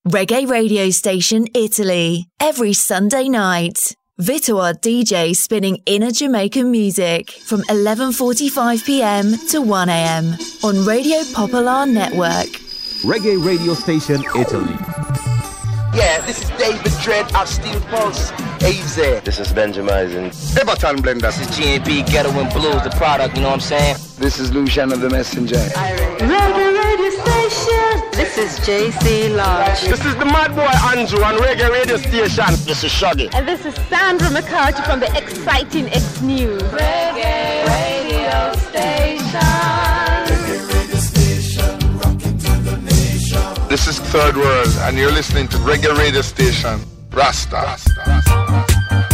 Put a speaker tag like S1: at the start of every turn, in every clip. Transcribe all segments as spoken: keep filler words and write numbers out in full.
S1: Reggae radio station Italy, every Sunday night. Vito our D J spinning inner Jamaican music from eleven forty-five p.m. to one a.m. on Radio Popolare Network.
S2: Reggae radio station Italy.
S3: Yeah, this is David Dredd of Steel Pulse. Easy.
S4: This is Benjamin.
S5: Everton Blender.
S3: This is G and B Ghetto and Blues, the product, you know what I'm saying?
S5: This is Lucian of the Messenger.
S6: Reggae radio station. This is J C Lodge.
S5: This is the Mad Boy Andrew on Reggae radio station. This is Shaggy.
S6: And this is Sandra McCarthy from the exciting X News. Reggae radio station.
S5: This is Third World, and you're listening to Reggae Radio Station, Rasta. Rasta, Rasta.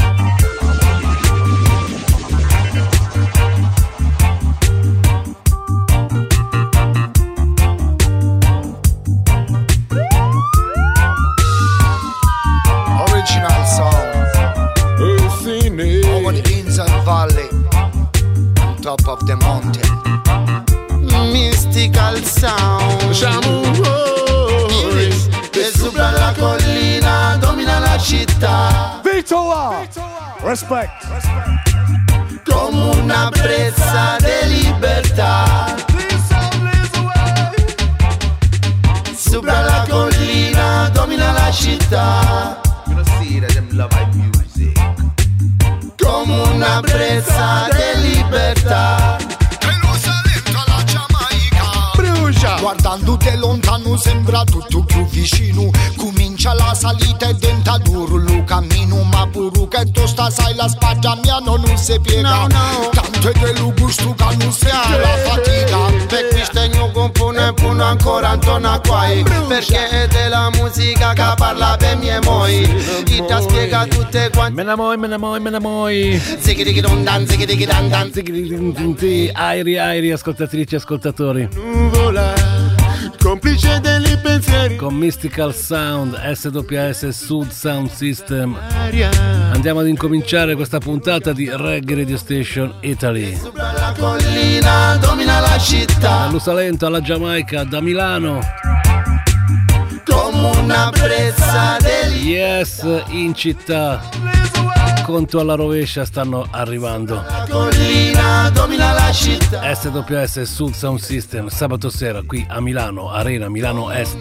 S7: Original sound. Over the Inns and Valley, on top of the mountain. Mystical sound. E sopra la collina domina la città.
S8: Vito! Respect.
S7: Come una brezza di libertà. Sopra la collina domina la città. Come una brezza di libertà. Guardando da lontano sembra tutto più vicino. Comincia la salita e diventa duro lo cammino. Ma pure che tosta sai la spalla mia non si piega. No, no. Tanto è che lo gusto che non sente la fatica. Per questo io compone pure ancora intorno qua. Perché è della musica che parla per mie moi. E ti spiega tutte quante.
S9: Me la moi, me la moi, me la moi.
S7: Zighi don dan, zighi dan dan.
S9: Airi, airi, ascoltatrici, ascoltatori.
S7: Complice degli pensieri
S9: con Mystical Sound, S W S Sud Sound System. Andiamo ad incominciare questa puntata di Reggae Radio Station Italy.
S7: Sopra la collina domina la città.
S9: Dallo Salento alla Giamaica, da Milano.
S7: Come una brezza degli.
S9: Yes, in città. Conto alla rovescia stanno arrivando.
S7: La collina domina la città.
S9: S W S Sud Sound System, sabato sera qui a Milano, Arena Milano Est.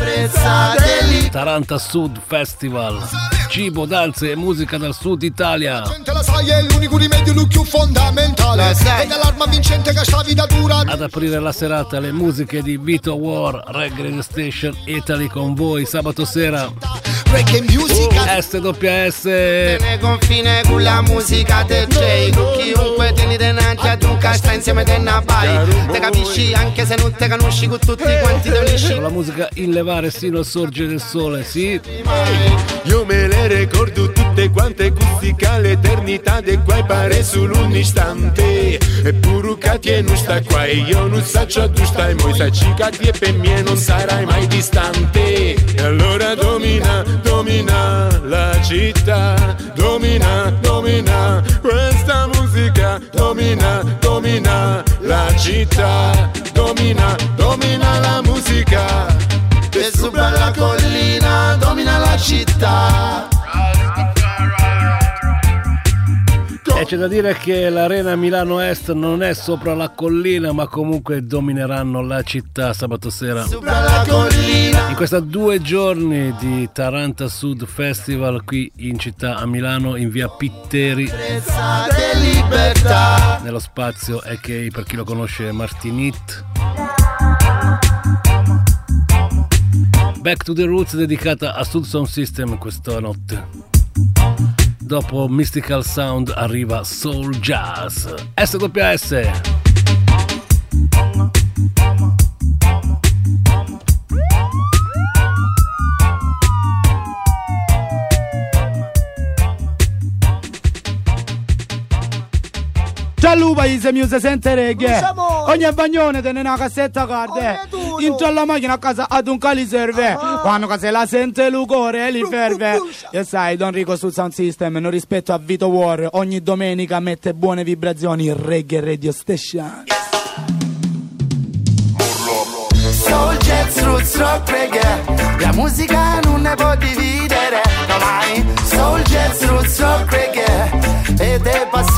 S9: Taranta Sud Festival. Cibo, danze e musica dal Sud Italia.
S7: La sai è l'unico rimedio più fondamentale. È l'arma vincente che sta vita dura.
S9: Ad aprire la serata le musiche di Vito War, Reggae Radio Station Italy con voi sabato sera.
S7: Reggae music
S9: S W S.
S7: Tiene confine con la musica del J. Chiunque tieni denanti ad un casta insieme te ne abbai. Te capisci anche se non te conosci con tutti quanti te unisci.
S9: Con la musica in levare sino al sorgere del sole, sì.
S10: Io me le ricordo tutte quante acustica l'eternità de qua pare solo un istante. Eppure che ti non sta qua e io non saccio tu stai moi sacci che ti e per me non sarai mai distante. E allora domina, domina la città, domina, domina questa musica, domina, domina la città, domina, domina la musica.
S7: E sopra la collina domina la città.
S9: E c'è da dire che l'Arena Milano Est non è sopra la collina, ma comunque domineranno la città sabato sera.
S7: Sopra la collina.
S9: In questa due giorni di Taranta Sud Festival qui in città a Milano, in via Pitteri, nello spazio A K, per chi lo conosce, Martinit. Back to the Roots dedicata a Sud Sound System questa notte. Dopo Mystical Sound arriva Soul Jazz. S W S.
S8: Giallupa gli se si sente reggae. Ogni bagnone tiene una cassetta carte. Entro alla macchina a casa ad un cali serve. Quando se la sente il cuore li ferve. E sai, Don Rico sul Sound System, non rispetto a Vito War, ogni domenica mette buone vibrazioni Reggae Radio Station.
S7: Soul Jazz, Roots, Rock, Reggae. La musica non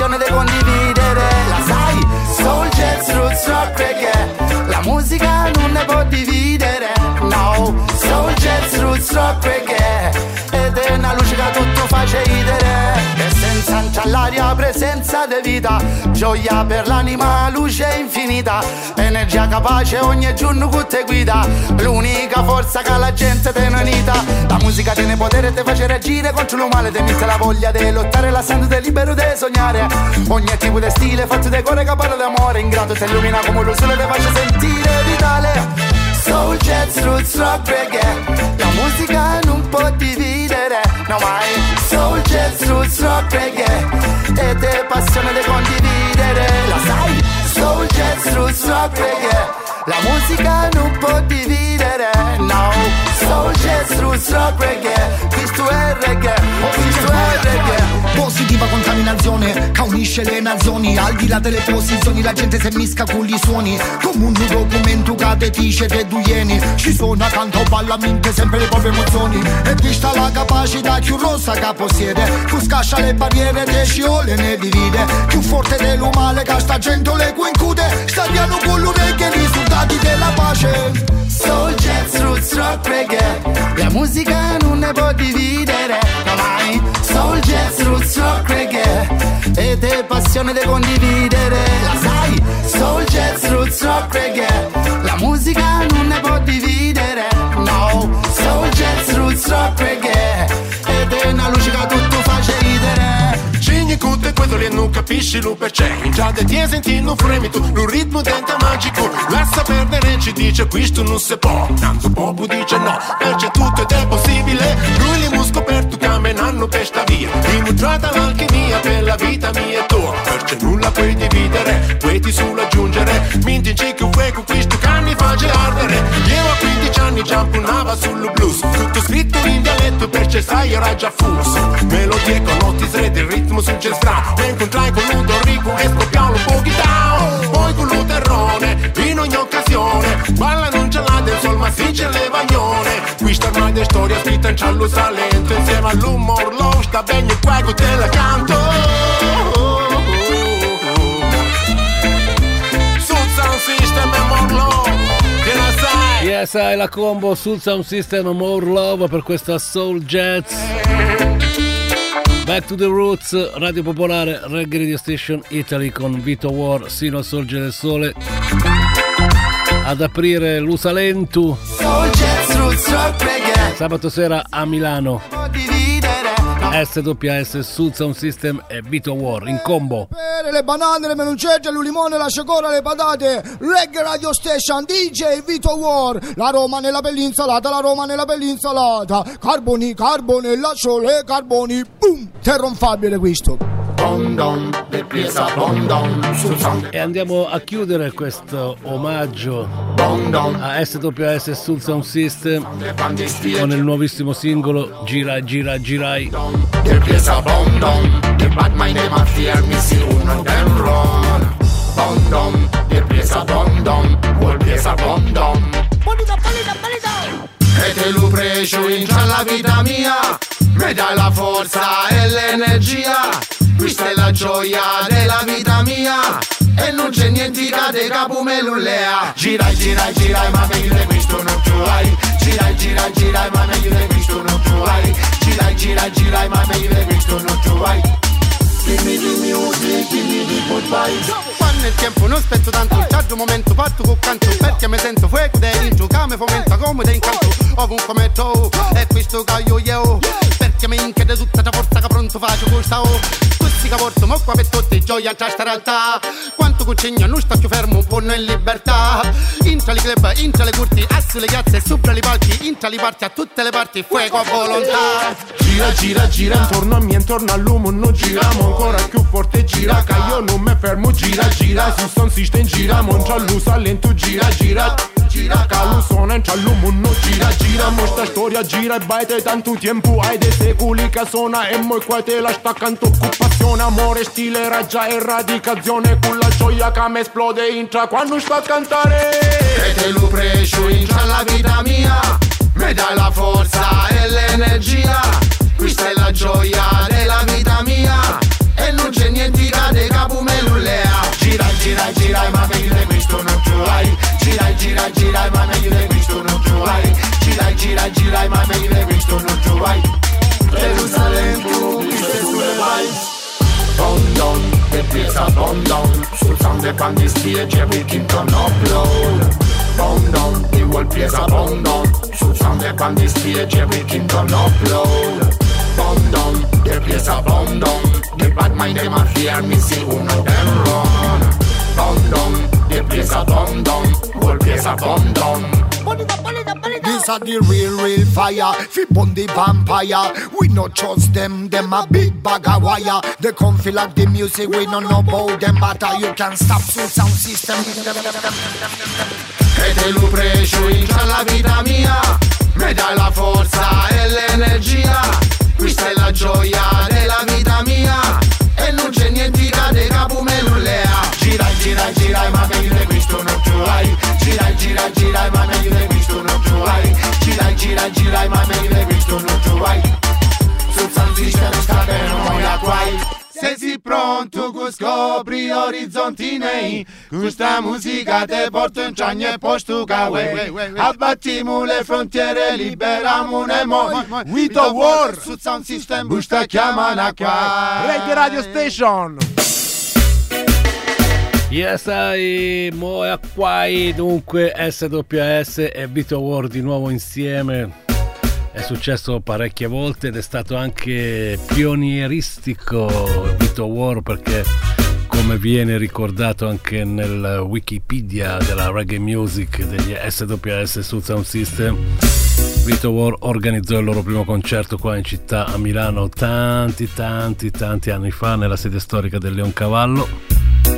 S4: passione da condividere. La sai? Soul, jazz, roots, rock, reggae. La musica non ne può dividere. No, soul, jazz, roots, rock, reggae. Ed è una luce che tutto face ridere. E senza all'aria presenza di vita, gioia per l'anima, luce infinita, energia capace ogni giorno che te guida, l'unica forza che la gente te ne unita. La musica tiene potere e te face reagire contro lo male, te mette la voglia di lottare, la sento te libero di sognare. Ogni tipo di stile fatto di cuore che parla d'amore, in grado te illumina come lo sole, te face sentire vitale. Soul, jazz, roots, rock, reggae. La musica non può dividere, no mai. Soul, jazz, roots, rock, reggae. Ed è passione da condividere. La sai? Soul, jazz, roots, rock, reggae. La musica non può dividere, no. Soul, jazz, roots, rock, reggae. Questo è reggae, questo è reggae.
S7: Positiva contaminazione che unisce le nazioni, al di là delle posizioni la gente si misca con gli suoni, come un documento che te dice te due ieni. Ci sono accanto ballamente sempre le proprie emozioni, e vista la capacità più rossa che possiede, tu scascia le barriere te sciole ne divide, più forte dell'umale che sta gente le coincute, sta piano con l'orecchie i risultati della pace.
S4: Soul, jazz, roots, rock, reggae. La musica non ne può dividere, no mai. Soul, jazz, roots, rock, reggae. Ed è passione da condividere. La sai? Soul, jazz, roots, rock, reggae. La musica non ne può dividere, no. Soul, jazz, roots, rock, reggae. Ed è una luce che tutto face ridere.
S10: Cigni cutte questo lì non capisci lo perché. In già te ti senti non fremi tu, un ritmo dente magico. Lascia perdere ci dice questo non si può. Tanto poco dice no, perché tutto ed è possibile. Lui li musco per tu camminano per sta via. Dimostrata l'alchimia per la vita mia e tua. Perché nulla puoi dividere, puoi ti solo aggiungere. Minti c'è che vuoi con questo canni face ardere. Io a quindici anni già impunava sul blues. Tutto scritto in dialetto perché sai era già fuso. Melodie con notti srete, il ritmo sul jazz strano. Mi incontrai con Ludo Rico e scoppiamo un po' down. Poi con lo terrone, in ogni occasione. Balla non ce l'ha del sol ma si c'è le vagnone. Questa ormai è storia scritta in giallo salento. Insieme all'umor low sta bene e qua te la canto. Sul sound system e more low. Che la sai?
S9: Yes, hai la combo sul sound system More Love per questa Soul Jazz. Back to the Roots, Radio Popolare, Reggae Radio Station Italy con Vito War, sino al sorgere del sole. Ad aprire l'Usalentu sabato sera a Milano. S W S Soul Sound System e Vito War in combo.
S7: Le banane, le menuncette, il limone, la cioccola, le patate. Reggae Radio Station, D J Vito War. La Roma nella bella insalata, la Roma nella bella insalata. Carboni, carbone, la sole, carboni. Boom! Terronfabile questo.
S9: E andiamo a chiudere questo omaggio a S W S Soul Sound System con il nuovissimo singolo Gira Gira Girai.
S7: E te lo precio in la vita mia, mi dai la forza e l'energia. Questa è la gioia della vita mia e non c'è niente che te capo me lo lea. Girai, girai, girai, ma meglio di questo non ci vai. Girai, girai, girai, ma meglio di questo non ci vai. Girai, girai, girai, ma meglio di questo non ci vai. Give me the music, give me the good vibes. Quando il tempo non aspetto tanto, il tardo momento fatto con canto, perché mi sento fuoco dentro, che mi fomenta come da incanto, ovunque metto, e questo che io io, perché mi inchiede tutta la forza che pronto faccio questa o. Questi che porto mo qua per tutti gioia a sta realtà, quanto cucigna non sta più fermo, un po' in libertà, intra le club, intra le curti, a sulle piazze, sopra le palchi, intra le parti, a tutte le parti, fuoco a volontà.
S10: Gira, gira, gira, intorno a me, intorno all'uomo, non giriamo ancora più forte, gira, che io non mi fermo, gira, gira, su son system, gira, mongia l'usa lento, gira, gira, gira, che lo suona, in l'uomo, non gira, gira, mo sta storia, gira, e baite tanto tempo, hai dei secoli che suona, e mo qua te la sta canto, occupazione, amore, stile, raggia, eradicazione, con la gioia che mi esplode, intra, quando sta a cantare,
S7: e te lo precio, intra la vita mia, mi dai la forza e l'energia. Questa è la gioia della vita mia e non c'è niente che
S4: niente di capo me l'ulea. Girai, girai, girai, ma meglio di questo non ci vai. Girai, girai, girai, ma meglio di questo non ci vai. Girai, girai, girai, ma meglio di questo non ci vai. Jerusalem, tu, queste sulle vai. Bondon, che pieza Bondon. Sul sound e bandi stage, Wilkington upload. Bondon, ti vuol pieza Bondon. Sul sound e bandi stage, Wilkington upload. Bondon, che pieza Bondon. The bad mind, them a fear me, see uno them run. Bondon, the pieza Bondon. Whole pieza Bondon.
S7: This are the real, real fire. Fi burn the vampire. We no trust them, them a big bag of wire. They come feel like the music, we no know about them. But uh, you can stop through sound system.
S4: E te lo precio in la vita mia. Me dai la forza e l'energia. Questa è la gioia della vita mia. E non c'è niente che capo me l'ulea. Girai, girai, girai, ma meglio di questo non ci vai. Girai, girai, girai, ma meglio di questo non ci vai. Girai, girai, girai, ma meglio di questo non ci vai. Sul sound system sta bene, non la guai. Se sei pronto che scopri orizzonti nei. Questa musica te porta in ciagno e posto che abbattiamo le frontiere, liberiamo le mo.
S10: We the war.
S4: Sul sound system busta chiamano qua.
S10: Reggae Radio Station.
S9: Yes, I, mo e acquai, dunque S W S e Vito War di nuovo insieme. È successo parecchie volte ed è stato anche pionieristico Vito War, perché come viene ricordato anche nel Wikipedia della reggae music degli S W S Soul Sound System, Vito War organizzò il loro primo concerto qua in città a Milano tanti tanti tanti anni fa nella sede storica del Leoncavallo.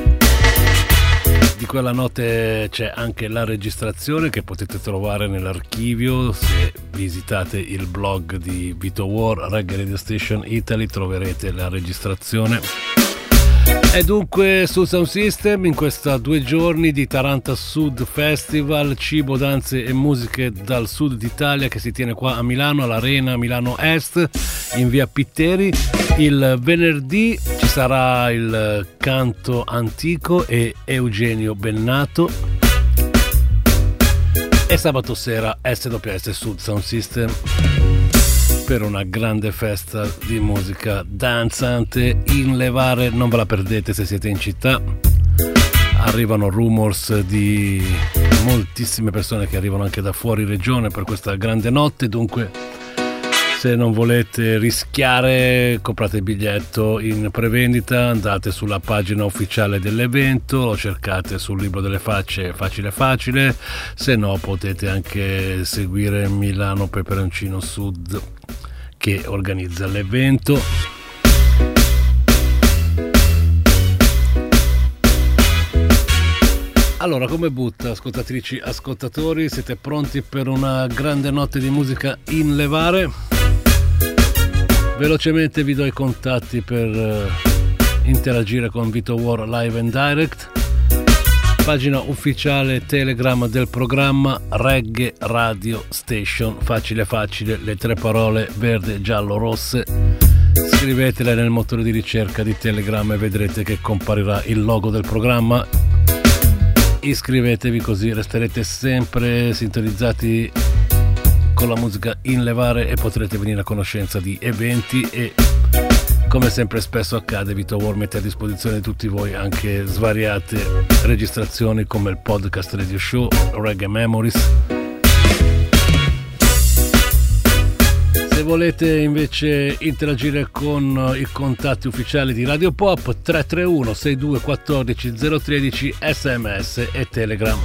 S9: Di quella notte c'è anche la registrazione che potete trovare nell'archivio. Se visitate il blog di Vito War, Reggae Radio Station Italy, troverete la registrazione. E dunque Soul Sound System in questa due giorni di Taranta Sud Festival, cibo, danze e musiche dal sud d'Italia, che si tiene qua a Milano, all'Arena Milano Est, in via Pitteri. Il venerdì ci sarà il canto antico e Eugenio Bennato, e sabato sera S W S Soul Sound System per una grande festa di musica danzante in levare. Non ve la perdete se siete in città. Arrivano rumors di moltissime persone che arrivano anche da fuori regione per questa grande notte, dunque se non volete rischiare, comprate il biglietto in prevendita, andate sulla pagina ufficiale dell'evento, lo cercate sul libro delle facce, facile facile, se no potete anche seguire Milano Peperoncino Sud che organizza l'evento. Allora, come butta, ascoltatrici, ascoltatori, siete pronti per una grande notte di musica in levare? Velocemente vi do i contatti per uh, interagire con Vito War Live and Direct. Pagina ufficiale Telegram del programma Reggae Radio Station, facile facile, le tre parole verde, giallo, rosse. Scrivetele nel motore di ricerca di Telegram e vedrete che comparirà il logo del programma. Iscrivetevi, così resterete sempre sintonizzati con la musica in levare e potrete venire a conoscenza di eventi, e come sempre spesso accade, Vito War mette a disposizione di tutti voi anche svariate registrazioni come il podcast radio show Reggae Memories. Se volete invece interagire con i contatti ufficiali di Radio Pop, tre tre uno sei due uno quattro zero uno tre sms e Telegram.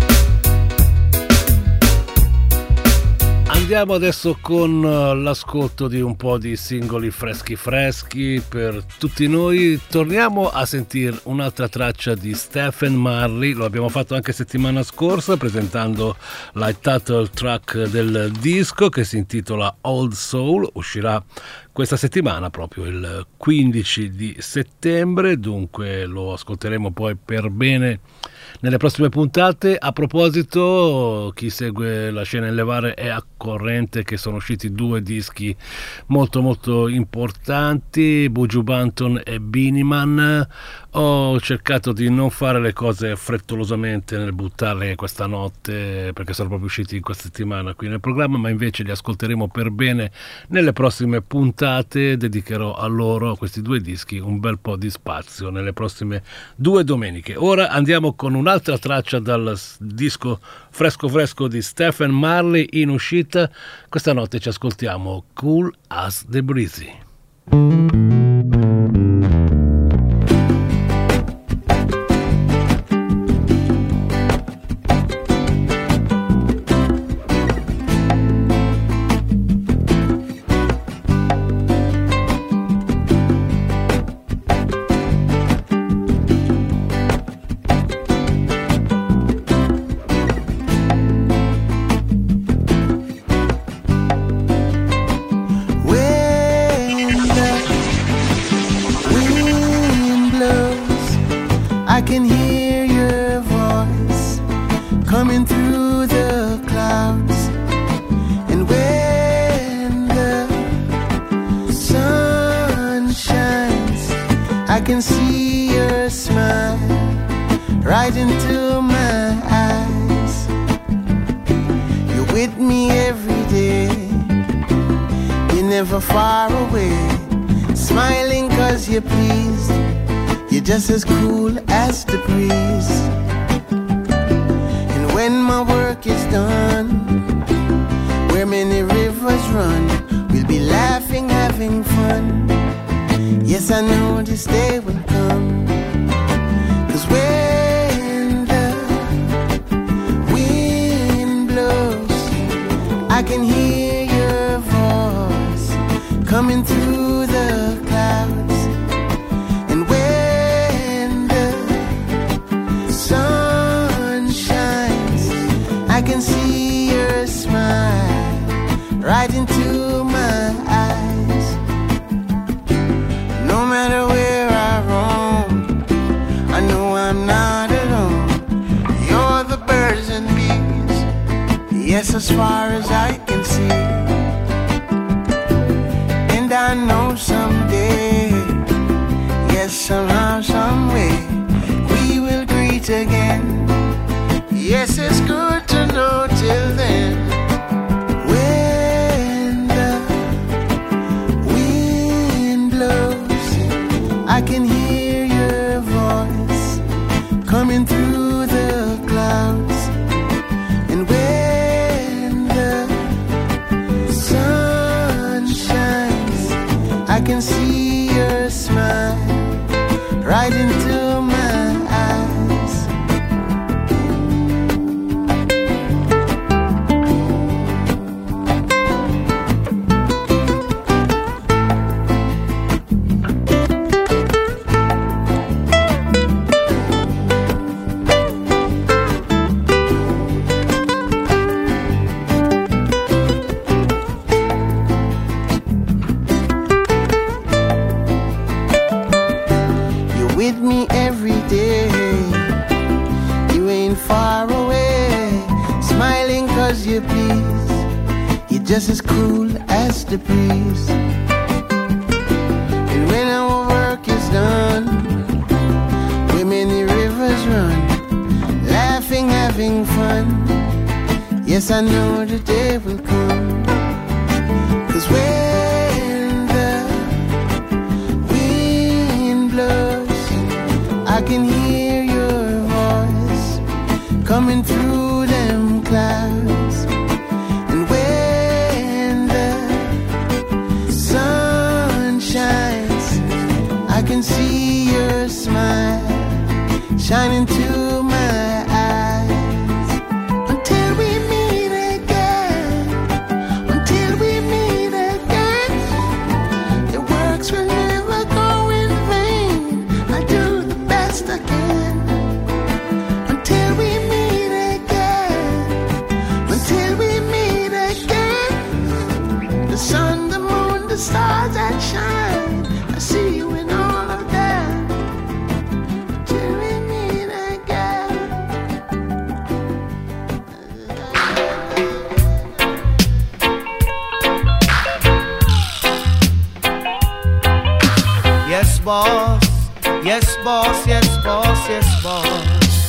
S9: Andiamo adesso con l'ascolto di un po' di singoli freschi freschi per tutti noi. Torniamo a sentire un'altra traccia di Stephen Marley, lo abbiamo fatto anche settimana scorsa presentando la title track del disco che si intitola Old Soul, uscirà questa settimana proprio il quindici di settembre, dunque lo ascolteremo poi per bene nelle prossime puntate. A proposito, chi segue la scena in levare è a corrente, che sono usciti due dischi molto molto importanti, Buju Banton e Beenie Man. Ho cercato di non fare le cose frettolosamente nel buttarle questa notte, perché sono proprio usciti in questa settimana qui nel programma, ma invece li ascolteremo per bene nelle prossime puntate. Dedicherò a loro, a questi due dischi, un bel po' di spazio nelle prossime due domeniche. Ora andiamo con un'altra traccia dal disco fresco fresco di Stephen Marley in uscita. Questa notte ci ascoltiamo Cool as the Breezy.
S11: Just as cool as the breeze. And when my work is done, where many rivers run, we'll be laughing, having fun. Yes, I know this day will come. 'Cause when the wind blows, I can hear your voice coming through the clouds. Right into my eyes. No matter where I roam, I know I'm not alone. You're the birds and bees, yes, as far as I can see. And I know someday, yes, somehow, someway, we will greet again. Yes, it's good to know till then. I can hear your voice coming through the clouds. And when the sun shines, I can see your smile right into my eyes. With me every day, you ain't far away, smiling 'cause you please. You're just as cool as the breeze. And when our work is done, where many rivers run, laughing, having fun. Yes, I know the day will come. 'Cause when the wind blows, I can hear your voice coming through them clouds. And when the sun shines, I can see your smile shining through my eyes. Until we meet again, until we meet again, the works will never go in vain. I do the best I can. Until we meet again, until we meet again, the sun, the moon, the stars that shine, I see you in all of them. Until we meet again. Yes, boss, yes, boss, yes, boss.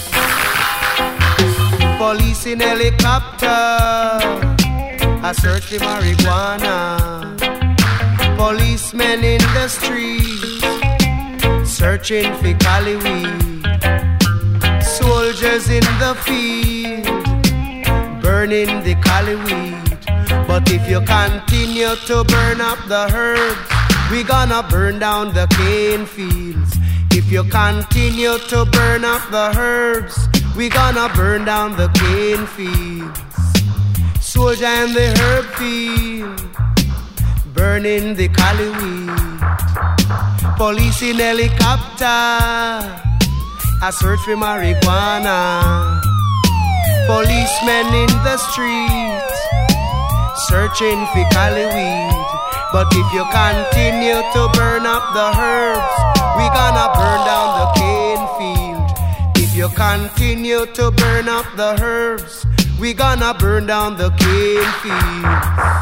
S11: Police in helicopter, a search for marijuana. Policemen in the streets, searching for cali weed. Soldiers in the field, burning the cali weed. But if you continue to burn up the herbs, we gonna burn down the cane fields. If you continue to burn up the herbs, we gonna burn down the cane fields. Soldier in the herb field, burning the cali weed. Police in helicopter, a search for marijuana. Policemen in the streets, searching for cali weed. But if you continue to burn up the herbs, we gonna burn down the cane field. If you continue to burn up the herbs, we gonna burn down the cane field.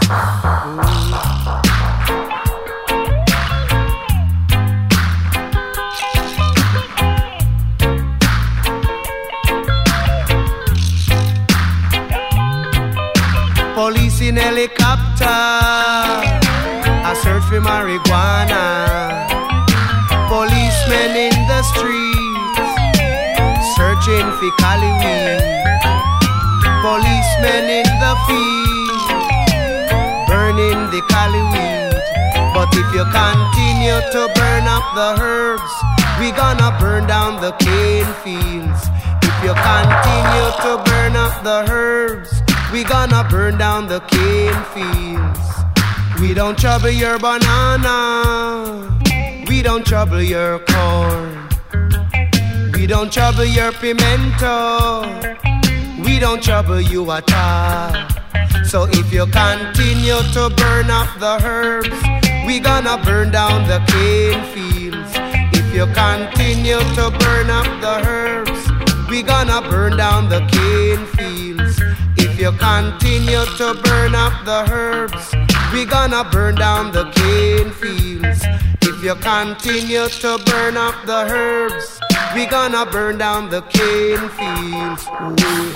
S11: Police in helicopter, a search for marijuana. Policemen in the streets, searching for cali weed. Policemen in the field, burning the cali weed. But if you continue to burn up the herbs, we gonna burn down the cane fields. If you continue to burn up the herbs, we gonna burn down the cane fields. We don't trouble your banana, we don't trouble your corn. We don't trouble your pimento, we don't trouble you at all. So if you continue to burn up the herbs, we gonna burn down the cane fields. If you continue to burn up the herbs, we gonna burn down the cane fields. If you continue to burn up the herbs, we gonna burn down the cane fields. If you continue to burn up the herbs, we gonna burn down the cane fields. Ooh.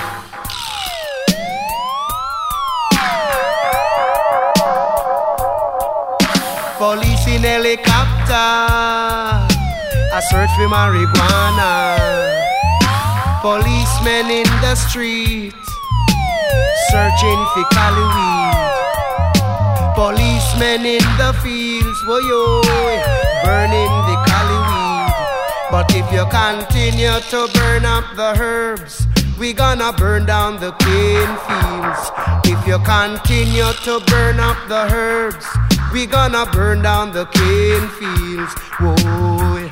S11: Police in helicopter, a search for marijuana. Policemen in the streets, searching for cali weed. Policemen in the fields, whoa yo, burning the cali weed. But if you continue to burn up the herbs, we gonna burn down the cane fields. If you continue to burn up the herbs, we gonna burn down the cane fields. Whoa.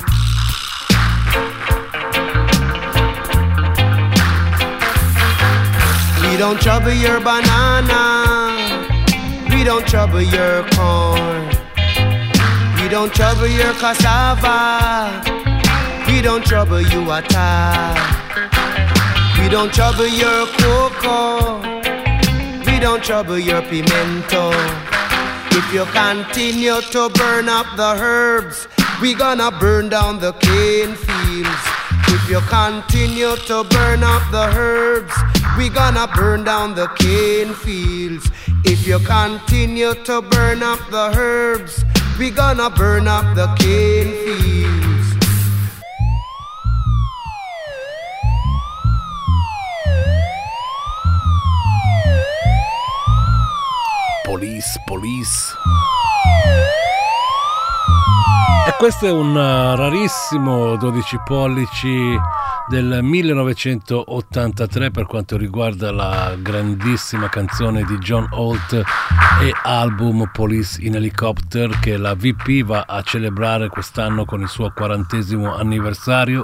S11: We don't trouble your banana, we don't trouble your corn. We don't trouble your cassava, we don't trouble you at all. We don't trouble your cocoa, we don't trouble your pimento. If you continue to burn up the herbs, we gonna burn down the cane fields. If you continue to burn up the herbs, we gonna burn down the cane fields. If you continue to burn up the herbs, we gonna burn up the cane fields.
S9: Police, police. E questo è un rarissimo dodici pollici del millenovecentottantatré per quanto riguarda la grandissima canzone di John Holt e album Police in Helicopter, che la V P va a celebrare quest'anno con il suo quarantesimo anniversario.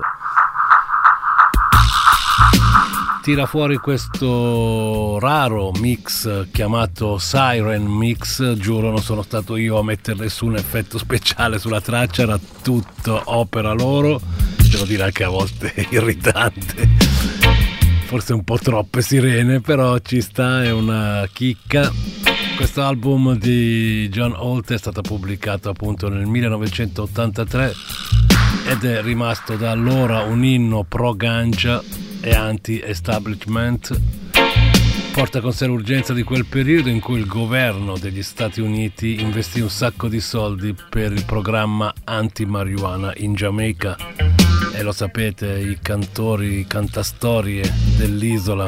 S9: Tira fuori questo raro mix chiamato Siren Mix. Giuro, non sono stato io a mettere nessun effetto speciale sulla traccia, era tutto opera loro. Devo dire anche a volte irritante, forse un po' troppe sirene, però ci sta, è una chicca. Questo album di John Holt è stato pubblicato appunto nel millenovecentottantatré ed è rimasto da allora un inno pro ganja e anti-establishment. Porta con sé l'urgenza di quel periodo in cui il governo degli Stati Uniti investì un sacco di soldi per il programma anti-marijuana in Giamaica. E lo sapete, i cantori, i cantastorie dell'isola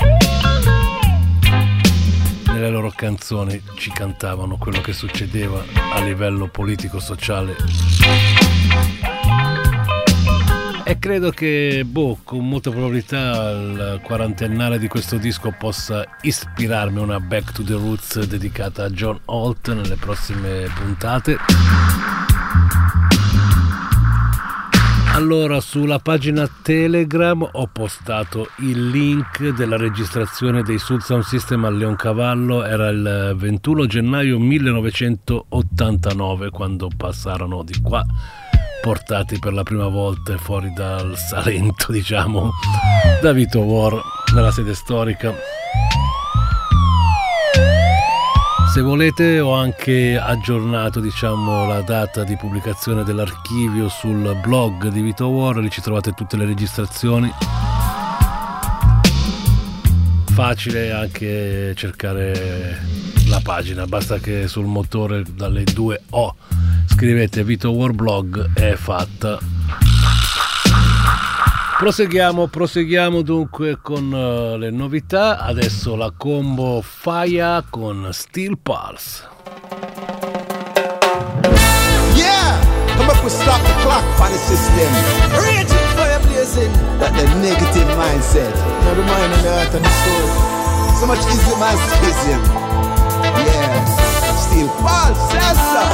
S9: nelle loro canzoni ci cantavano quello che succedeva a livello politico-sociale. E credo che, boh, con molta probabilità il quarantennale di questo disco possa ispirarmi a una Back to the Roots dedicata a John Holt nelle prossime puntate. Allora, sulla pagina Telegram ho postato il link della registrazione dei Soul Sound System a Leoncavallo. Era il ventuno gennaio millenovecentottantanove quando passarono di qua, portati per la prima volta fuori dal Salento, diciamo, da Vito War nella sede storica. Se volete ho anche aggiornato, diciamo, la data di pubblicazione dell'archivio sul blog di Vito War, lì ci trovate tutte le registrazioni. Facile anche cercare la pagina, basta che sul motore dalle due O scrivete Vito War Blog, è fatta. Proseguiamo, proseguiamo dunque con uh, le novità. Adesso la combo Fire con Steel Pulse.
S12: Yeah, come up with stop the clock on the system. Raging fire blazing, that the negative mindset. Now the mind and the heart and the soul. So much easy man schism. Yeah, Steel Pulse, yes sir.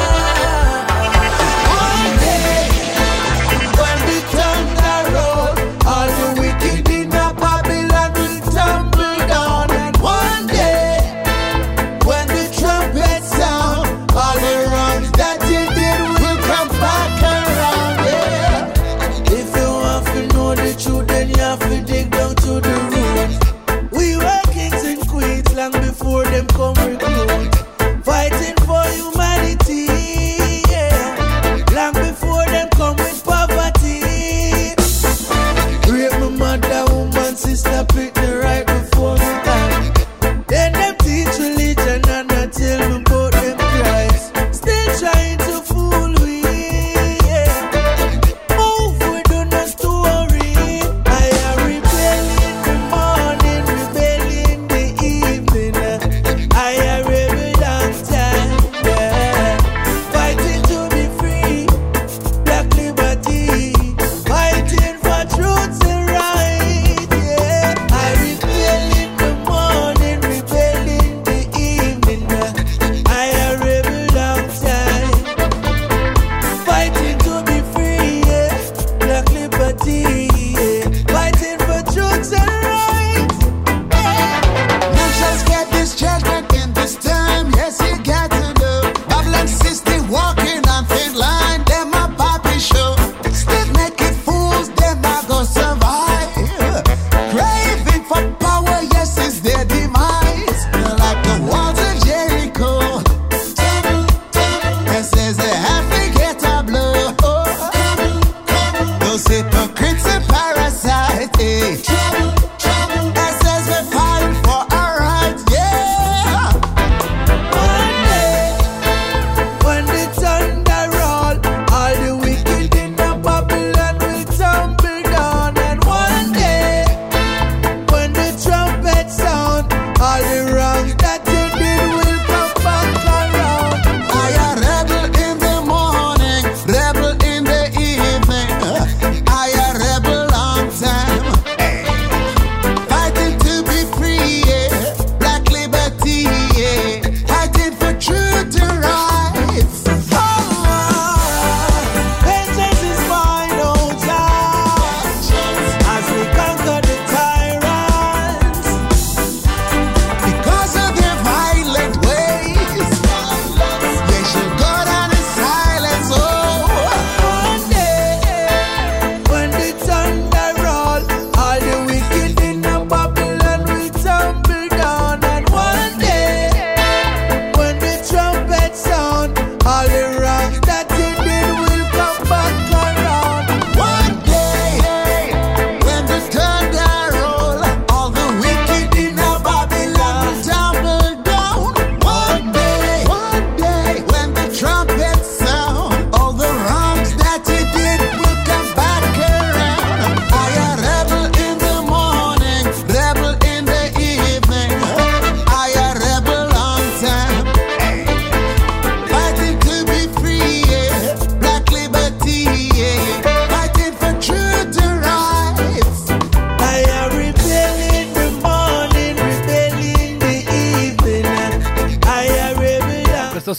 S12: One day, when we turn the road, all the wicked in the Babylon will tumble down. And one day, when the trumpet sound, all the wrongs that you did will come back around. Yeah. If you want to know the truth, then you have to dig down to the roots. We were kings and queens long before them come recruit. Fighting for you.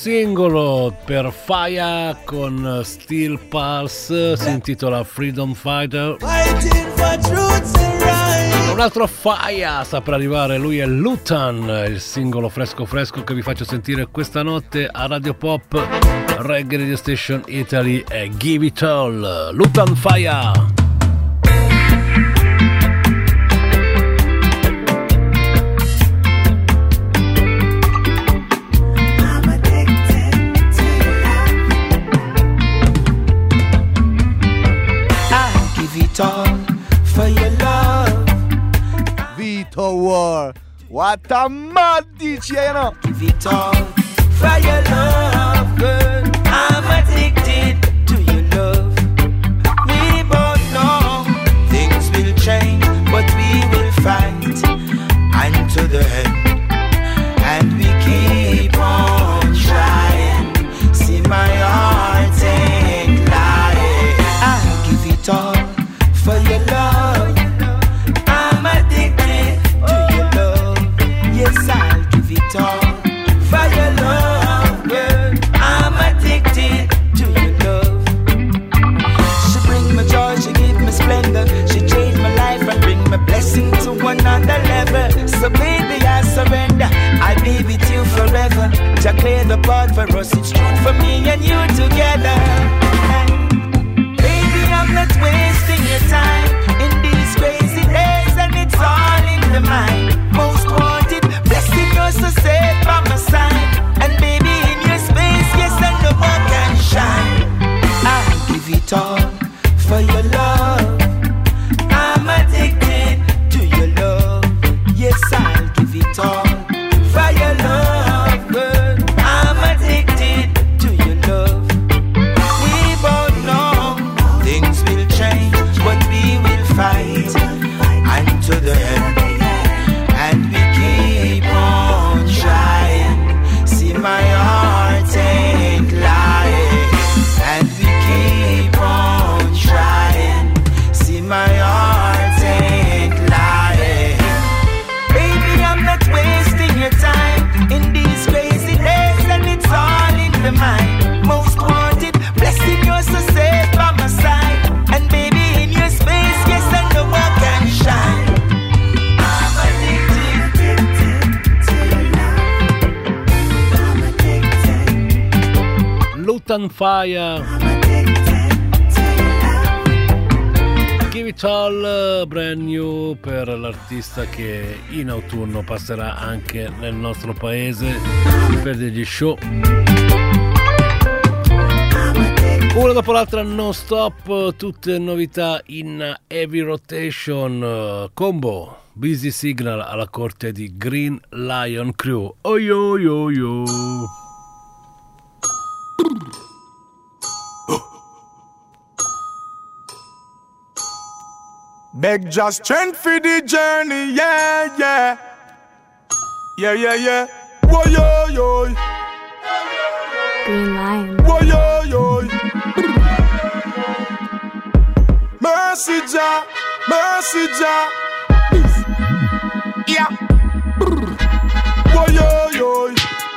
S9: singolo per Faya con Steel Pulse, si intitola Freedom Fighter. Un altro Faya sta per arrivare, lui è Lutan, il singolo fresco fresco che vi faccio sentire questa notte a Radio Pop, Reggae Radio Station Italy e Give It All, Lutan Faya.
S12: All for your love,
S4: Vito War, what a mad D J, you know.
S12: Give it all for your love, girl. I'm addicted to your love. We both know things will change, but we will fight unto the end, and we keep on trying. See, my heart ain't lying. I give it all for your love, I'm addicted to your love. Yes, I'll give it all for your love, girl. I'm addicted to your love. She bring me joy, she give me splendor. She changed my life and bring me blessing to another level. So baby, I surrender, I'll be with you forever. To clear the path for us, it's true for me and you together. Baby, I'm not wasting your time in these crazy days, and it's all in the mind. Most wanted, blessing you're so safe by my side, and baby in your space, yes, and the one can shine. I'll give it all for your love. I'm addicted to your love. Yes, I'll give it all for your love, girl. I'm addicted to your love. We both know things will change, but we will fight unto the end, and we keep on trying. See, my heart ain't lying, and we keep on trying. See, my heart ain't lying. Baby, I'm not wasting your time in these crazy days, and it's all in the mind. Most wanted, blessing you're so safe by my side, and baby in your space, yes, and the one can shine. I'm addicted to your love. I'm addicted.
S9: Lutan Faya, Give It All, brand new per l'artista che in autunno passerà anche nel nostro paese per degli show. Una dopo l'altra non stop, tutte novità in heavy rotation. Combo, Busy Signal alla corte di Green Lion Crew. Oh yo yo yo.
S13: Beg just strength for the journey, yeah, yeah. Yeah, yeah, yeah. Whoa, yo, yo.
S14: Green Lion.
S13: Whoa, yo, yo. Mercy, Jah, mercy, Jah. Yeah. Whoa, yo, yo.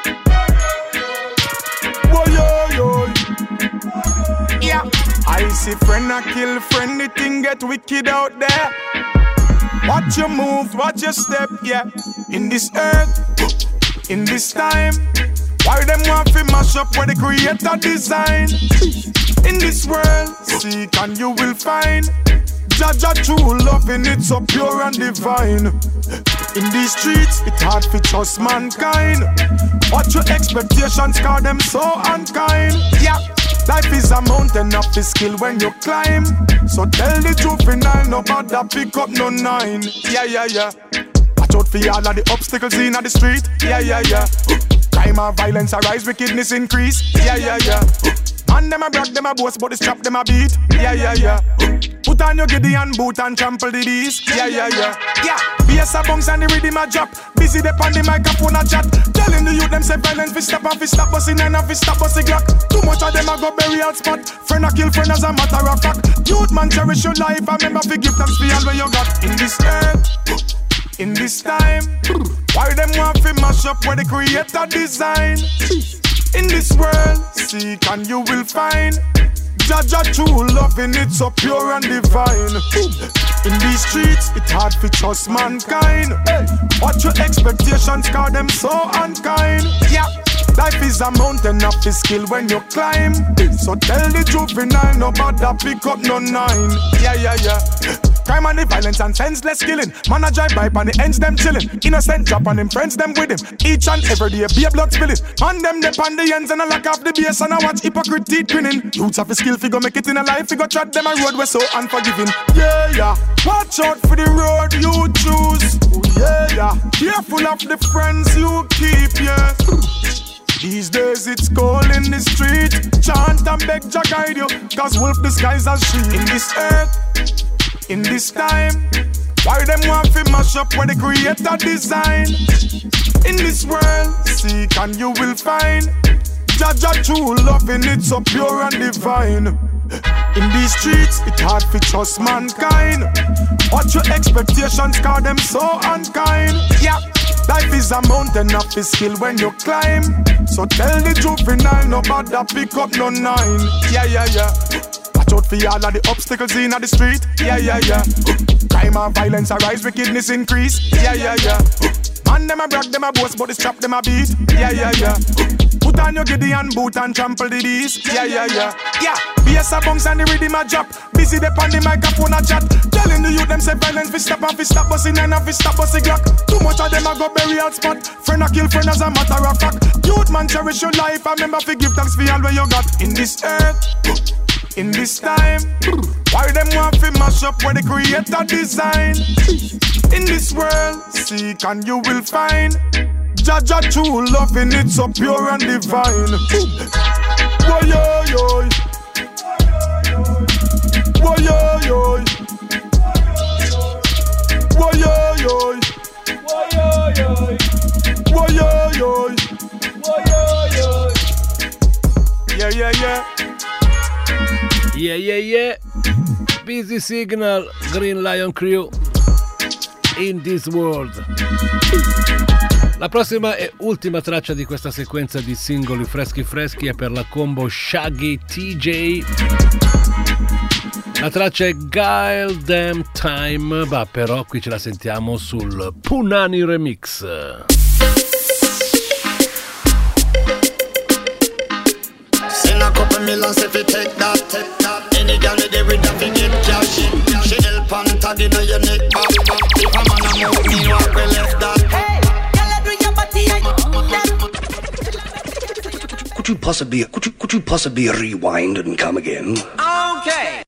S13: Whoa, yo, yo. Yeah. I see friend a kill friend, the thing get wicked out there. Watch your move, watch your step, yeah. In this earth, in this time, why them want to mash up where the creator design? In this world, seek and you will find Jaja true love in it so pure and divine. In these streets, it's hard to trust mankind. Watch your expectations, cause them so unkind. Yeah. Life is a mountain of the skill when you climb. So tell the truth in nine, nobody pick up no nine. Yeah, yeah, yeah. Watch out for all of the obstacles in the street. Yeah, yeah, yeah. Crime and violence arise, wickedness increase. Yeah, yeah, yeah. Man, them a brag, them a boast, but the strap, them a beat. Yeah, yeah, yeah. Put on your Gideon boot and trample the D's. Yeah, yeah, yeah. Yeah. Bass a bounce and the rhythm a drop. Busy the on the microphone a chat. Telling the youth them say violence fi stop and fi stop us in and fi stop us a glock. Too much of them a go bury out spot. Friend a kill friend as a matter of fact. Youth man cherish your life and remember fi give thanks fi all where you got. In this earth, in this time, why them want fi mash up where the creator design? In this world, seek and you will find Jaja true loving, it's so pure and divine. In these streets, it's hard to trust mankind. What your expectations, cause them so unkind. Yeah, life is a mountain of the skill when you climb. So tell the juvenile, nobody pick up no nine. Yeah, yeah, yeah. Crime and the violence and senseless killing. Man a drive by and the ends them chilling. Innocent drop and him friends them with him. Each and every day be a blood spilling. Man them dip on the ends and a lock off the base and I watch hypocrite teeth grinning. Youths have a skill figure make it in a life. Figure trot them a road we're so unforgiving. Yeah, yeah. Watch out for the road you choose. Ooh, yeah, yeah. Careful of the friends you keep, yeah. These days it's cold in the street. Chant and beg Jah guide you, cause wolf disguise as sheep. In this earth, in this time, why them want to mash up where the creator design? In this world, seek and you will find Jaja true loving, it's so pure and divine. In these streets, it's hard to trust mankind. What your expectations, cause them so unkind. Yeah, life is a mountain of the skill when you climb. So tell the juvenile, nobody pick up no nine. Yeah, yeah, yeah. Watch out for all of the obstacles in the street. Yeah, yeah, yeah. Crime and violence arise, wickedness increase. Yeah, yeah, yeah. Man, them a brag, them a boast, but the strap them a beat. Yeah, yeah, yeah. Put on your Gideon boot and trample the beast. Yeah, yeah, yeah. Yeah, B S a bounce and the rhythm a drop. Busy dep on the microphone a chat. Telling the youth them say violence fi stop and fi stop busting and fi stop busting glock. Too much of them a go bury out spot. Friend a kill friend as a matter of fact. Youth man cherish your life and remember fi give thanks for all where you got. In this earth, in this time, why them want to mash up where the creator design? In this world, seek and you will find Jaja true loving, it's so pure and divine. Woy yo yo, woy yo yo, woy yo yo, woy yo yo, yeah yeah yeah.
S9: Yeah, yeah, yeah. Busy Signal, Green Lion Crew. In this world. La prossima e ultima traccia di questa sequenza di singoli freschi freschi è per la combo Shaggy T J. La traccia è Guile Damn Time, ma però qui ce la sentiamo sul Punani Remix.
S15: A couple millions if you take that, take that. Any girl with every that you get cash. She help and tag in your neck back, back. If a man a move me, walk we left that. Hey, girl, do your body.
S16: Could you possibly, could you, could you possibly rewind and come again?
S15: Okay.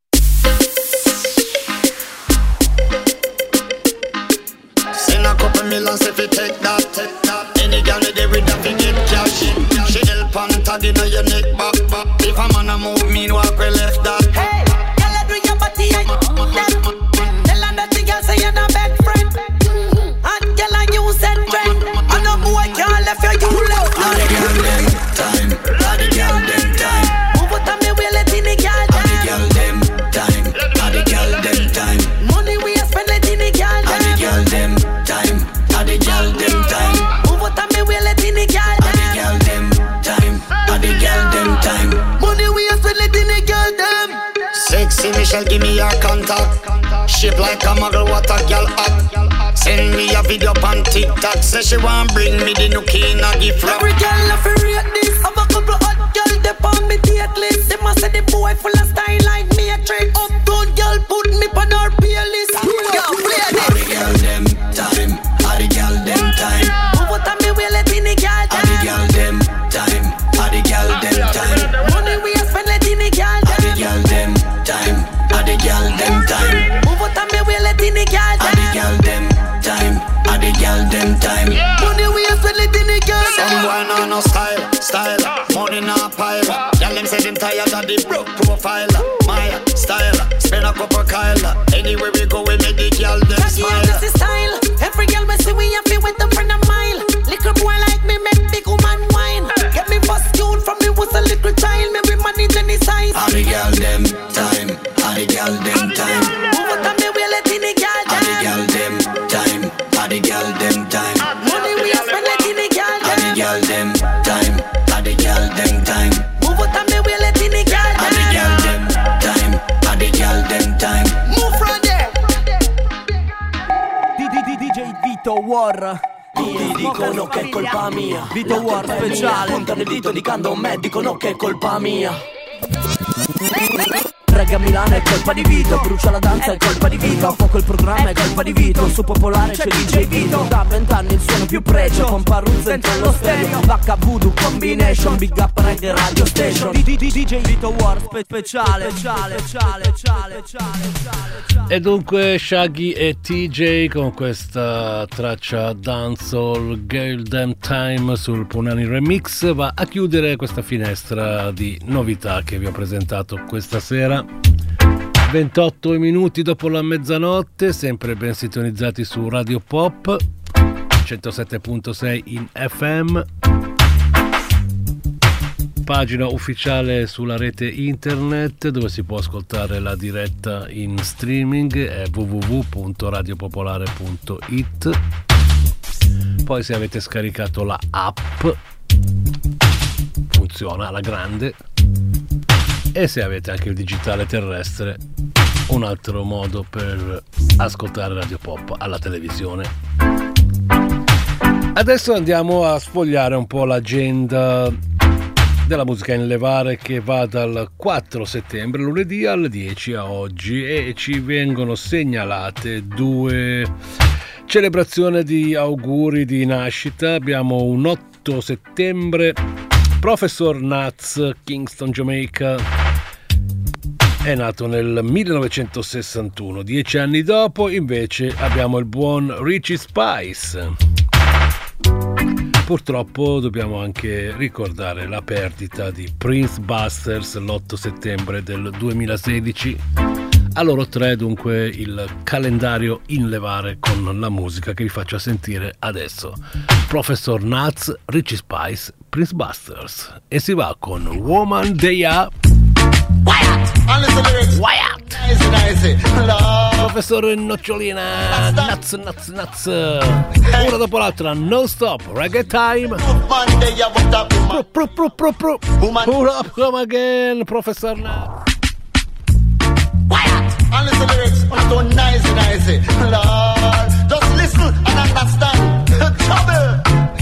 S15: Send a couple millions if you take that, take that. Any girl with every that you get cash. She help and tag in your neck back, back. If a man a move, mean walk we left that. Hey, girl, do your body and tell her that the girl say you're not bad friend. And girl, and you said friend. And no boy can't left you, you left. All the girl them time, all the girl them time. Move out of me, we let in the girl time. All the girl them time, all the girl them time. Money we spend let in the girl time. All the girl them time, all the girl them time. Move out of me, we let in the girl time. All the girl them time, all the girl them time. Money we spend let in the girl them. Sexy Michelle, give me your contact. Shape like a muggle, what a girl hot. Send me a video on TikTok. Say she want bring me the nookie in a gift wrap. Every girl have to rate this. Have a couple hot girl dep on me date list. They must say the boy full of style like me a trick. Uptown girl put me on her peer list. Girl play this. All the girl them time, all the girl them time. Move out of me, we let in the girl time. All the girl them time, all the girl them time. Money we spend let in the girl time. All the girl them time, all the girl them time. Move out of me, we let in the girl time. All the girl them time, all the girl them time. Money we spend let in the girl time. Someone on no style, style, money na pile. Girl them say them tired of the broke profile. My style, spend a couple Kyle. Anywhere we go, we make the girl them smile. This is style. Every girl we see we happy with them friend of mine. Little boy like me make big woman wine. Get me first tune from me was a little child. Me we manage any size. All the girl them time, all the girl them time. Move out of me, we let in the girl time. All the girl them time, all the girl them time. Money we spend let in the girl time. All the girl them time, all the girl
S17: time.
S12: Move out of me way, let in the girl
S17: A the girl them time. A the girl them time.
S12: Move from there.
S18: D J Vito War. Tutti dicono che è colpa mia. Vito War speciale. Puntano il dito indicando un me. Dicono che è colpa mia. Reggae a Milano è colpa di Vito. Brucia la danza è colpa di Vito. A fuoco il programma è colpa di Vito. Su Popolare c'è D J Vito. Da vent'anni il suono più pregio. Con Paruzza dentro lo stereo. Vacca Voodoo Combination. Big Up Reggae Radio Station. D J Vito War speciale. Speciale, speciale, speciale, speciale.
S9: E dunque Shaggy e T J con questa traccia Dancehall Girl Damn Time sul Punani Remix va a chiudere questa finestra di novità che vi ho presentato questa sera. ventotto minuti dopo la mezzanotte, sempre ben sintonizzati su Radio Pop centosette virgola sei in F M, pagina ufficiale sulla rete internet dove si può ascoltare la diretta in streaming, è w w w punto radio popolare punto i t. Poi se avete scaricato la app funziona alla grande, e se avete anche il digitale terrestre, un altro modo per ascoltare Radio Pop alla televisione. Adesso andiamo a sfogliare un po' l'agenda della musica in levare che va dal quattro settembre, lunedì, al dieci a oggi, e ci vengono segnalate due celebrazioni di auguri di nascita. Abbiamo un otto settembre, Professor Nuts, Kingston, Jamaica, è nato nel millenovecentosessantuno. Dieci anni dopo invece abbiamo il buon Richie Spice. Purtroppo dobbiamo anche ricordare la perdita di Prince Busters l'otto settembre del duemilasedici. A loro tre dunque il calendario in levare con la musica che vi faccio sentire adesso. Professor Nuts, Richie Spice, Prince Busters, e si va con Woman Day Up. Wyatt, Professore Nocciolina, Nuts, Nuts, Nuts, una dopo l'altra, non stop, Reggae Time. Pro, pro, pro, pro, pro. Pull up, come again, Professor Nuts.
S4: And listen lyrics, so nice, nice, Lord. Just listen and understand. Trouble.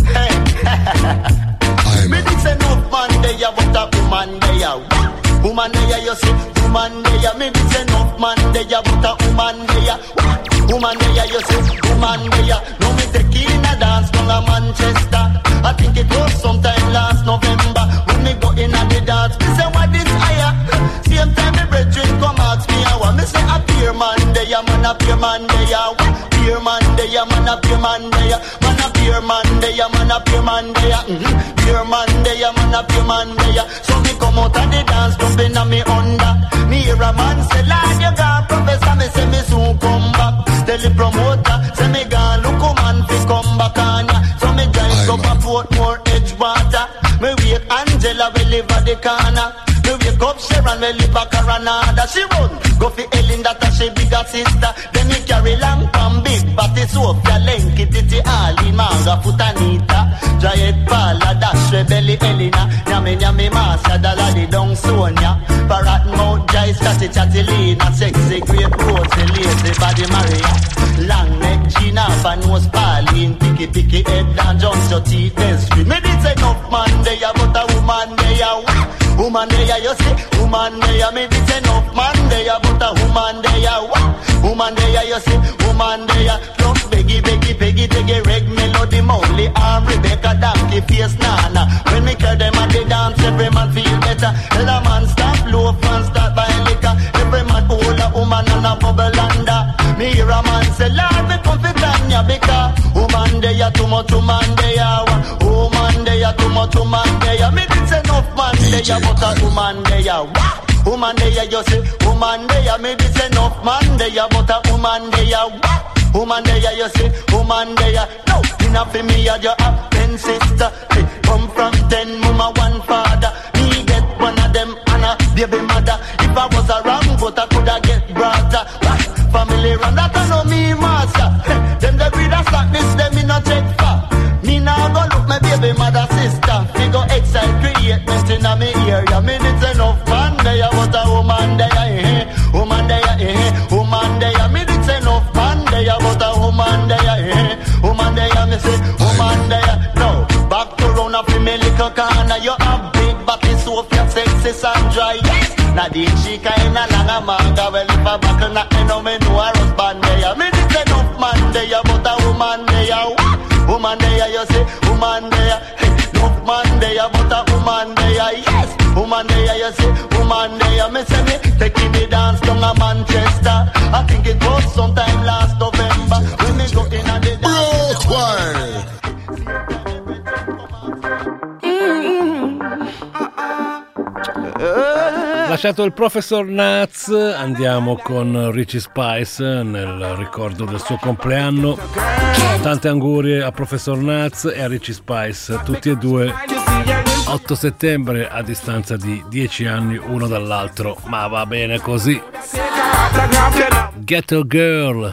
S4: Hey. Me did say no man day, but a woman day. Woman day, you see, woman day. Me did say no man day, but a woman day. Woman day, you see, woman day. No me take in a dance from a Manchester. I think it was sometime last November when me go in at the dance. Me say what is higher? Same time me brethren come ask me how. Me say a beer man day, man a beer man day. Beer man day, man a beer man day. Man a beer man day, man a beer man day. Beer man day, man a beer man day. So me come out of the dance, jumping on me under. Me hear a man say, Lord, you gone, Professor. Me say me soon come back. Tell the promoter, say me gone, look a man fi come back on ya. So me drive up a Portmore Edgewater. Me wake Angela, we live at the corner. Me wake up Sharon, we live a Coronada. She run, go fi Ellen, that a she bigger sister. Then me carry long and big, but it's Sophia, Lenky, Titi, Ali, Manga, Futanita. Giant Pala, Dash, Rebelli, Elena. Nyame, Nyame, Masa, Daladi, Dong, Sonia. Parrot, Mount, Jai, Scotty, Chatilina. Sexy, great rose, lazy body, Maria. Long neck, Gina, Panos, Pauline. Picky, picky, head, and Jones, your teeth, dentistry. Me did say enough man, they are, but a woman, they are. Woman, they are, you see, woman, they are. Me did say enough man, they are, but a woman, they are. Woman, they are, you see, woman, they are. Plus, Peggy, Peggy, Peggy, take a reg melody, Molly, arm, Rebecca, donkey, face, Nana. When me carry them at the dance, every man feel better. Tell a man stop, low fan, start by liquor. Every man hold a woman and a bubble under. Me hear a man say, Lord, me come fi Tanya, because woman, they are too much, woman, they are. Woman, they are too much, woman, they are. Me did say enough man, they are, but a woman, they are. Woman, they are, you see, woman, they are. Me did say enough man, they are, but a woman, they are. Woman, they are, you see, woman, they are. No, enough for me, you're a ten sister. Hey, come from ten, mama, one father. Me get one of them, and a baby mother. If I was a wrong, but I could have get brother. Family run, that I know me, master. Hey, them the breed of slackness, them in a check for. Me now go look my baby mother, sister. Me go excite, create, in a me area. Me it's enough man there, but a woman there, eh? Woman there, eh? Woman there. Me it's enough man there, but a woman there, eh? Woman there, me say, woman there. No, back to run up in me little corner. You have big body, so if you're sexy and dry. Yes. Now the chica in a long manga. Well, if I back on that, you know me know her husband there. Me it's enough man there, but a woman there. Woman there, you say, woman there. Enough man there, but a woman there. Yes, woman there, you say, woman there. Me say me taking the dance down a Manchester. I think it was sometime last November when me go in and the dance.
S9: Lasciato il professor Nuts, andiamo con Richie Spice nel ricordo del suo compleanno. Tante angurie a professor Nuts e a Richie Spice, tutti e due otto settembre, a distanza di dieci anni uno dall'altro, ma va bene così. Ghetto Girl.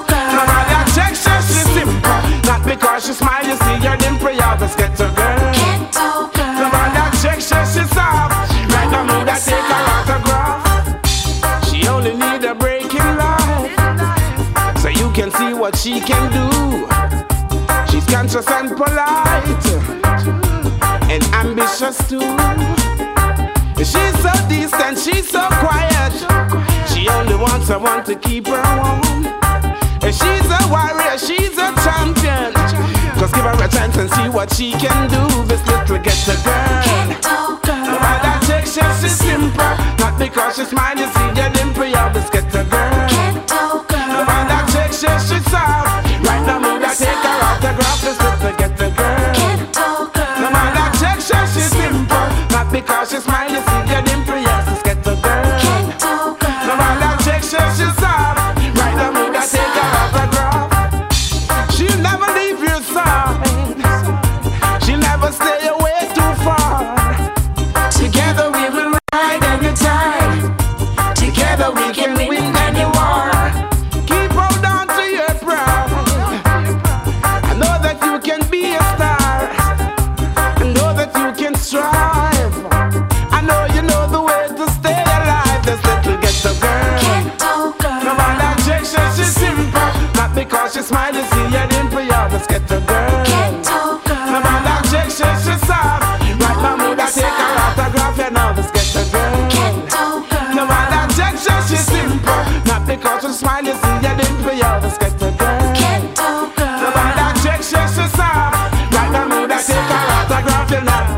S13: Not because she smile, you see your dimple, you always get a girl. Ghetto girl. No matter check, she she's soft. Right now, me that take her autograph. She only need a break in life, so you can see what she can do. She's conscious and polite, and ambitious too. She's so decent, she's so quiet. She only wants someone to keep her warm. She's a warrior, she's a champion. Just give her a chance and see what she can do. This little ghetto girl. No matter check, she's simple. Not because she smiles, you see your dimple, you always get a girl. No matter check, she's soft. Right now, me that take her autograph. This little ghetto girl. No matter check, she's simple. Not because she smiles, you see your dimple, you always get a girl. No matter check, she's soft. Right now, me that take her autograph. She'll never leave your side. She'll never stay away too far. Together we will ride any time. Together we can win any war. Keep hold on to your pride. I know that you can be a star. I know that you can strive. I know you know the way to stay alive. This little ghetto girl. No matter check, she's simple. Not because she smiles, you see your dimple, you always get a girl. No matter check, she's soft. Right now, me that take her autograph, you always get a girl. No matter check, she's simple. Not because she smiles, you see your dimple, you always get a girl. No matter check, she's soft. Right now, me that take her autograph, you know.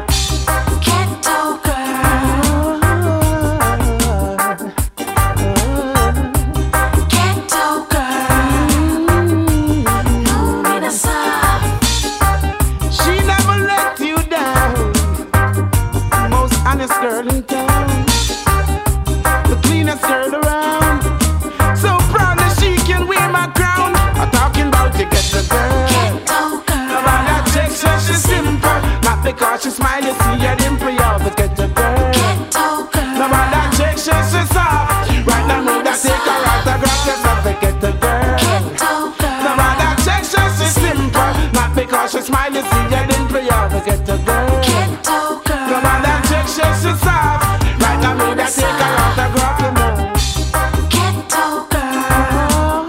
S13: Girl in town, the cleanest girl around. So proud that she can wear my crown. I'm talking about to get the girl. No matter check, so she's simple. Not because she smiles, you see her dimple, you always get the girl. No matter check, so she's soft. Right now, me that take her autograph, just have to get the girl. No matter check, so she's simple. Not because she smiles, you see her dimple, you always get the girl. No matter check, she's soft. Right now, me that take her autograph, you know. Ghetto girl.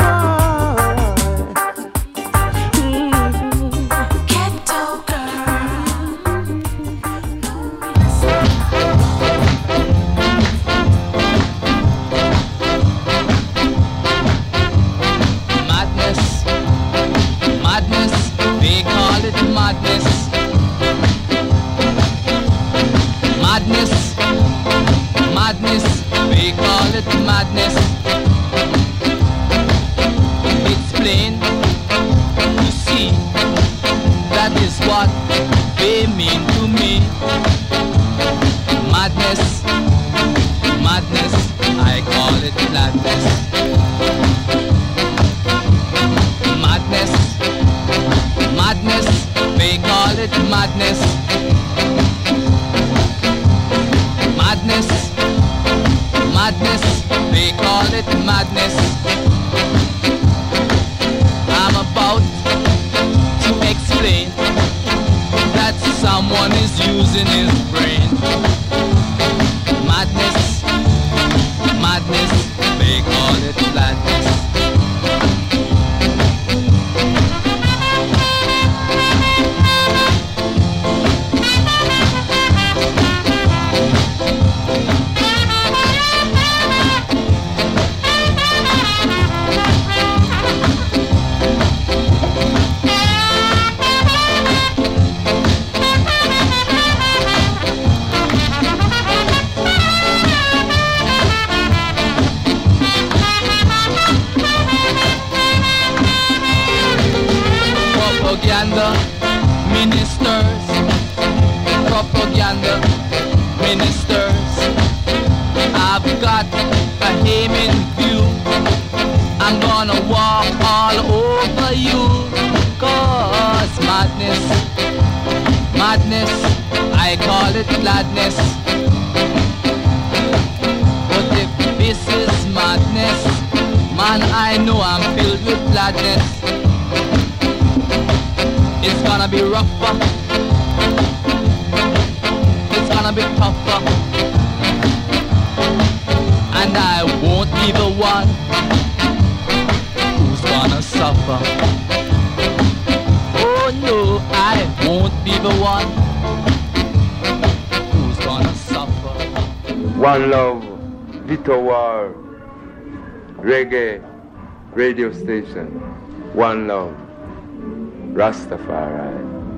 S13: Mm-hmm. Ghetto
S19: Madness, madness, they call it madness. Madness, madness, we call it madness. It's plain, you see, that is what they mean to me. Madness, madness, I call it madness. Madness, madness, we call it madness. Madness, madness, they call it madness. I'm about to explain that someone is using his brain. ministers, propaganda ministers. I've got a aim in view. I'm gonna walk all over you. Cause madness, madness, I call it gladness. But if this is madness, man, I know I'm filled with gladness. It's gonna be rougher, it's gonna be tougher, and I won't be the one who's gonna suffer. Oh no, I won't be the one who's gonna suffer.
S20: One Love, Vito War, Reggae Radio Station. One Love, Rastafari.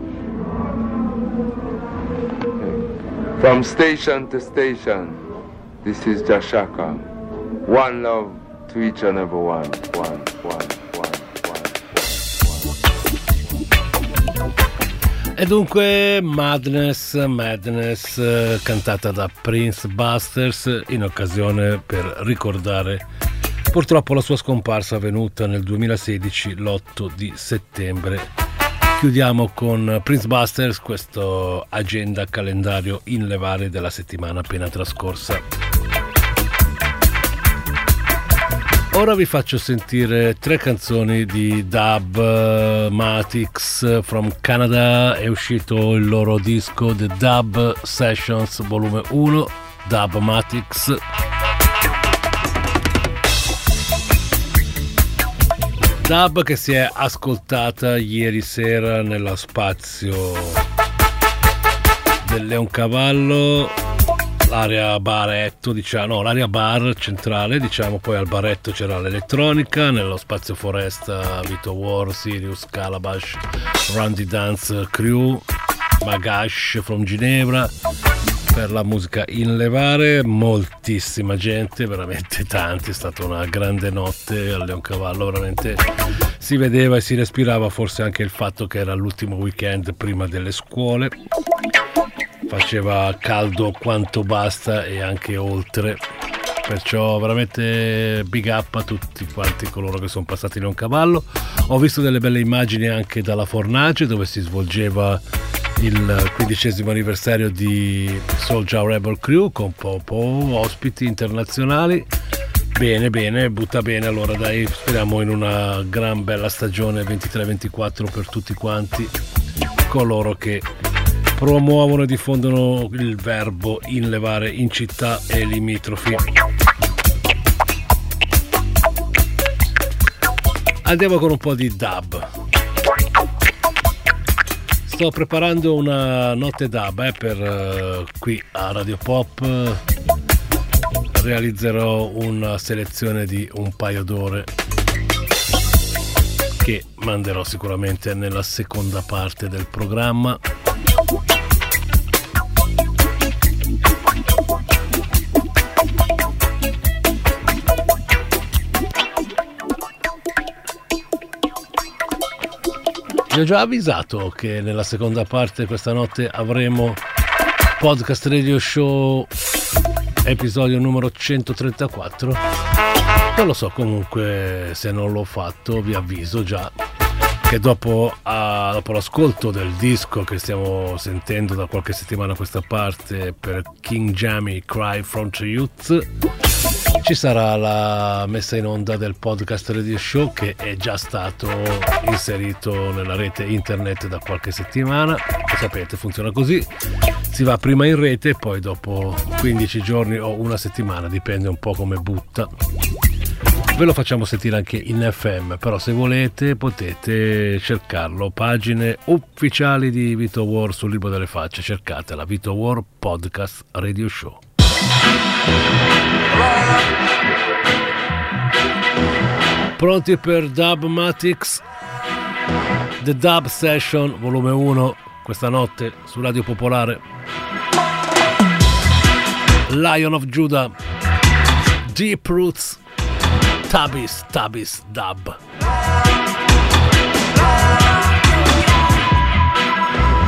S20: From station to station, this is Jashaka. One love to each and every one. One, one, one, one, one.
S9: E dunque Madness, Madness, eh, cantata da Prince Busters in occasione per ricordare purtroppo la sua scomparsa avvenuta nel duemilasedici, l'otto di settembre. Chiudiamo con Prince Busters questo agenda calendario in levare della settimana appena trascorsa. Ora vi faccio sentire tre canzoni di Dub-Matics from Canada. È uscito il loro disco The Dub Sessions volume uno, Dub-Matics. Dub che si è ascoltata ieri sera nello spazio del Leoncavallo, l'area baretto, diciamo, no, l'area bar centrale, diciamo, poi al baretto c'era l'elettronica, nello spazio foresta Vito War, Sirius, Calabash, Randy Dance Crew, Magash from Ginevra, per la musica in levare, moltissima gente, veramente tanti, è stata una grande notte al Leoncavallo, veramente si vedeva e si respirava, forse anche il fatto che era l'ultimo weekend prima delle scuole, faceva caldo quanto basta e anche oltre, perciò veramente big up a tutti quanti coloro che sono passati in Leoncavallo. Ho visto delle belle immagini anche dalla Fornace dove si svolgeva il quindicesimo anniversario di Soulja Rebel Crew con Popo, ospiti internazionali. Bene, bene, butta bene, allora dai, speriamo in una gran bella stagione ventitré ventiquattro per tutti quanti coloro che promuovono e diffondono il verbo in levare in città e limitrofi. Andiamo con un po' di dub. Sto preparando una notte dub eh, per uh, qui a Radio Pop. Realizzerò una selezione di un paio d'ore che manderò sicuramente nella seconda parte del programma. Vi ho già avvisato che nella seconda parte questa notte avremo Podcast Radio Show episodio numero centotrentaquattro. Non lo so, comunque se non l'ho fatto vi avviso già che dopo, uh, dopo l'ascolto del disco che stiamo sentendo da qualche settimana a questa parte per King Jammy Cry from the Youth, ci sarà la messa in onda del Podcast Radio Show che è già stato inserito nella rete internet da qualche settimana. Lo sapete, funziona così, si va prima in rete e poi dopo quindici giorni o una settimana, dipende un po' come butta, ve lo facciamo sentire anche in F M, però se volete potete cercarlo, pagine ufficiali di Vito War sul Libro delle Facce, cercatela, Vito War Podcast Radio Show. Pronti per Dub-Matics, The Dub Session volume uno, questa notte su Radio Popolare. Lion of Judah, Deep Roots, Tabis, Tabis, Dub.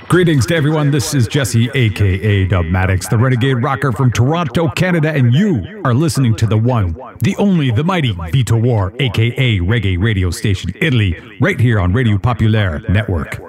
S21: Greetings to everyone, this is Jesse, aka Dubmatix, the renegade rocker from Toronto, Canada, and you are listening to the one, the only, the mighty Vito War, aka Reggae Radio Station Italy, right here on Radio Populaire Network.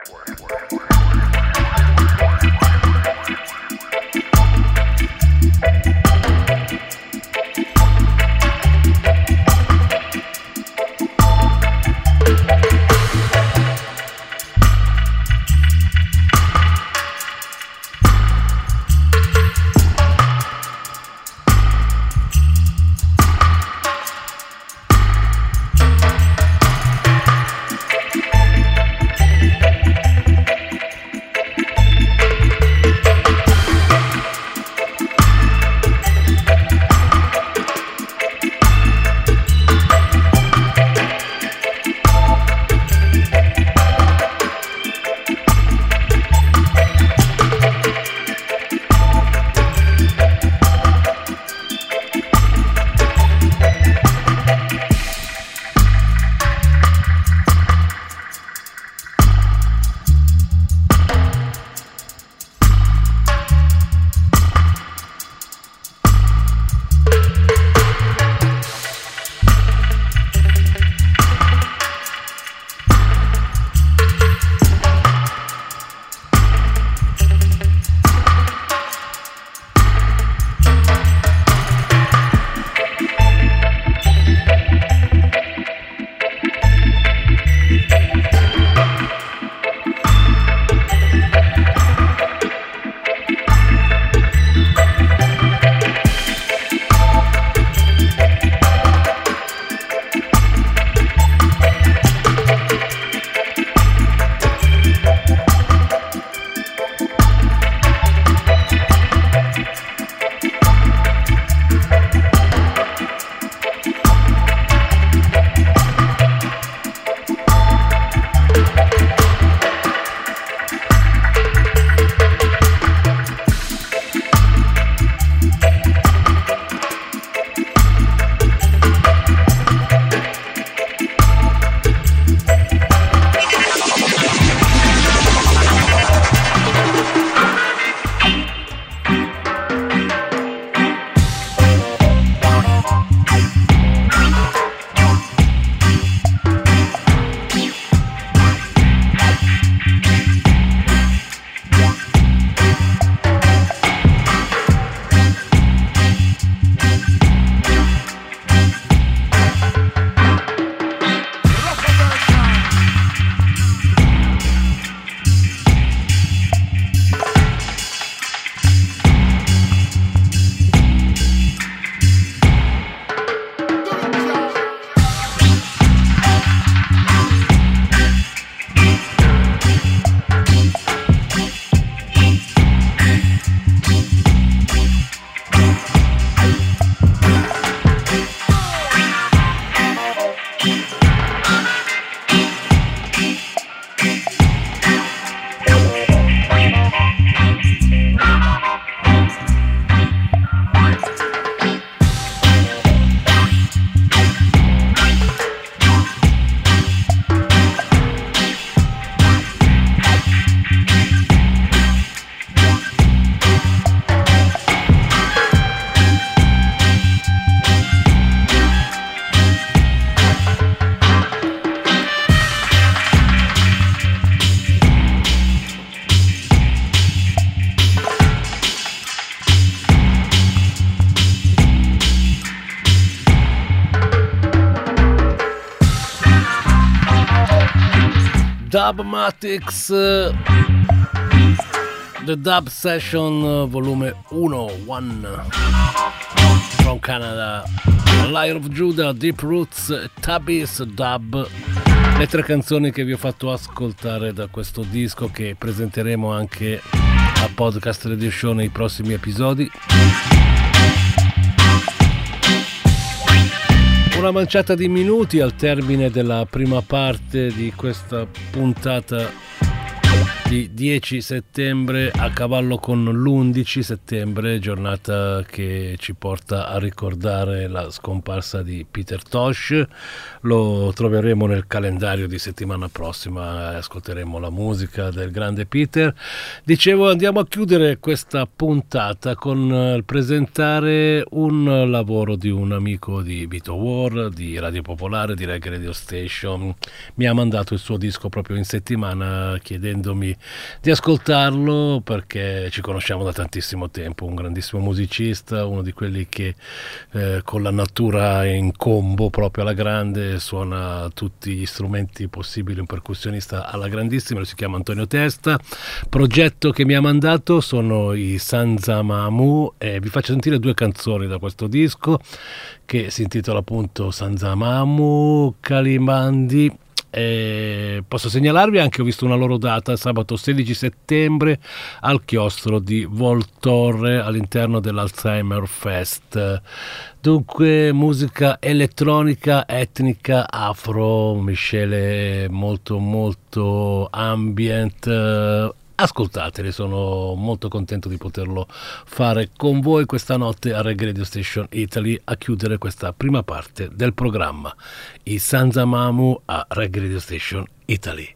S9: Dubmatix, The Dub Session volume uno, one, from Canada, Liar of Judah, Deep Roots, Tabis, Dub, le tre canzoni che vi ho fatto ascoltare da questo disco che presenteremo anche a Podcast Radio Show nei prossimi episodi. Una manciata di minuti al termine della prima parte di questa puntata di dieci settembre a cavallo con l'undici settembre, giornata che ci porta a ricordare la scomparsa di Peter Tosh. Lo troveremo nel calendario di settimana prossima, ascolteremo la musica del grande Peter. Dicevo, andiamo a chiudere questa puntata con il presentare un lavoro di un amico di Vito War, di Radio Popolare, di Reggae Radio Station. Mi ha mandato il suo disco proprio in settimana chiedendomi di ascoltarlo perché ci conosciamo da tantissimo tempo, un grandissimo musicista, uno di quelli che eh, con la natura è in combo proprio alla grande, suona tutti gli strumenti possibili, un percussionista alla grandissima. Lui si chiama Antonio Testa. Progetto che mi ha mandato sono i Sanzamamu e vi faccio sentire due canzoni da questo disco che si intitola appunto Sanzamamu Kalimandi. E posso segnalarvi anche, ho visto una loro data, sabato sedici settembre al chiostro di Voltorre all'interno dell'Alzheimer Fest. Dunque musica elettronica, etnica, afro, miscele molto molto ambient. Ascoltateli, sono molto contento di poterlo fare con voi questa notte a Reggae Radio Station Italy, a chiudere questa prima parte del programma. I Sanzamamu a Reggae Radio Station Italy.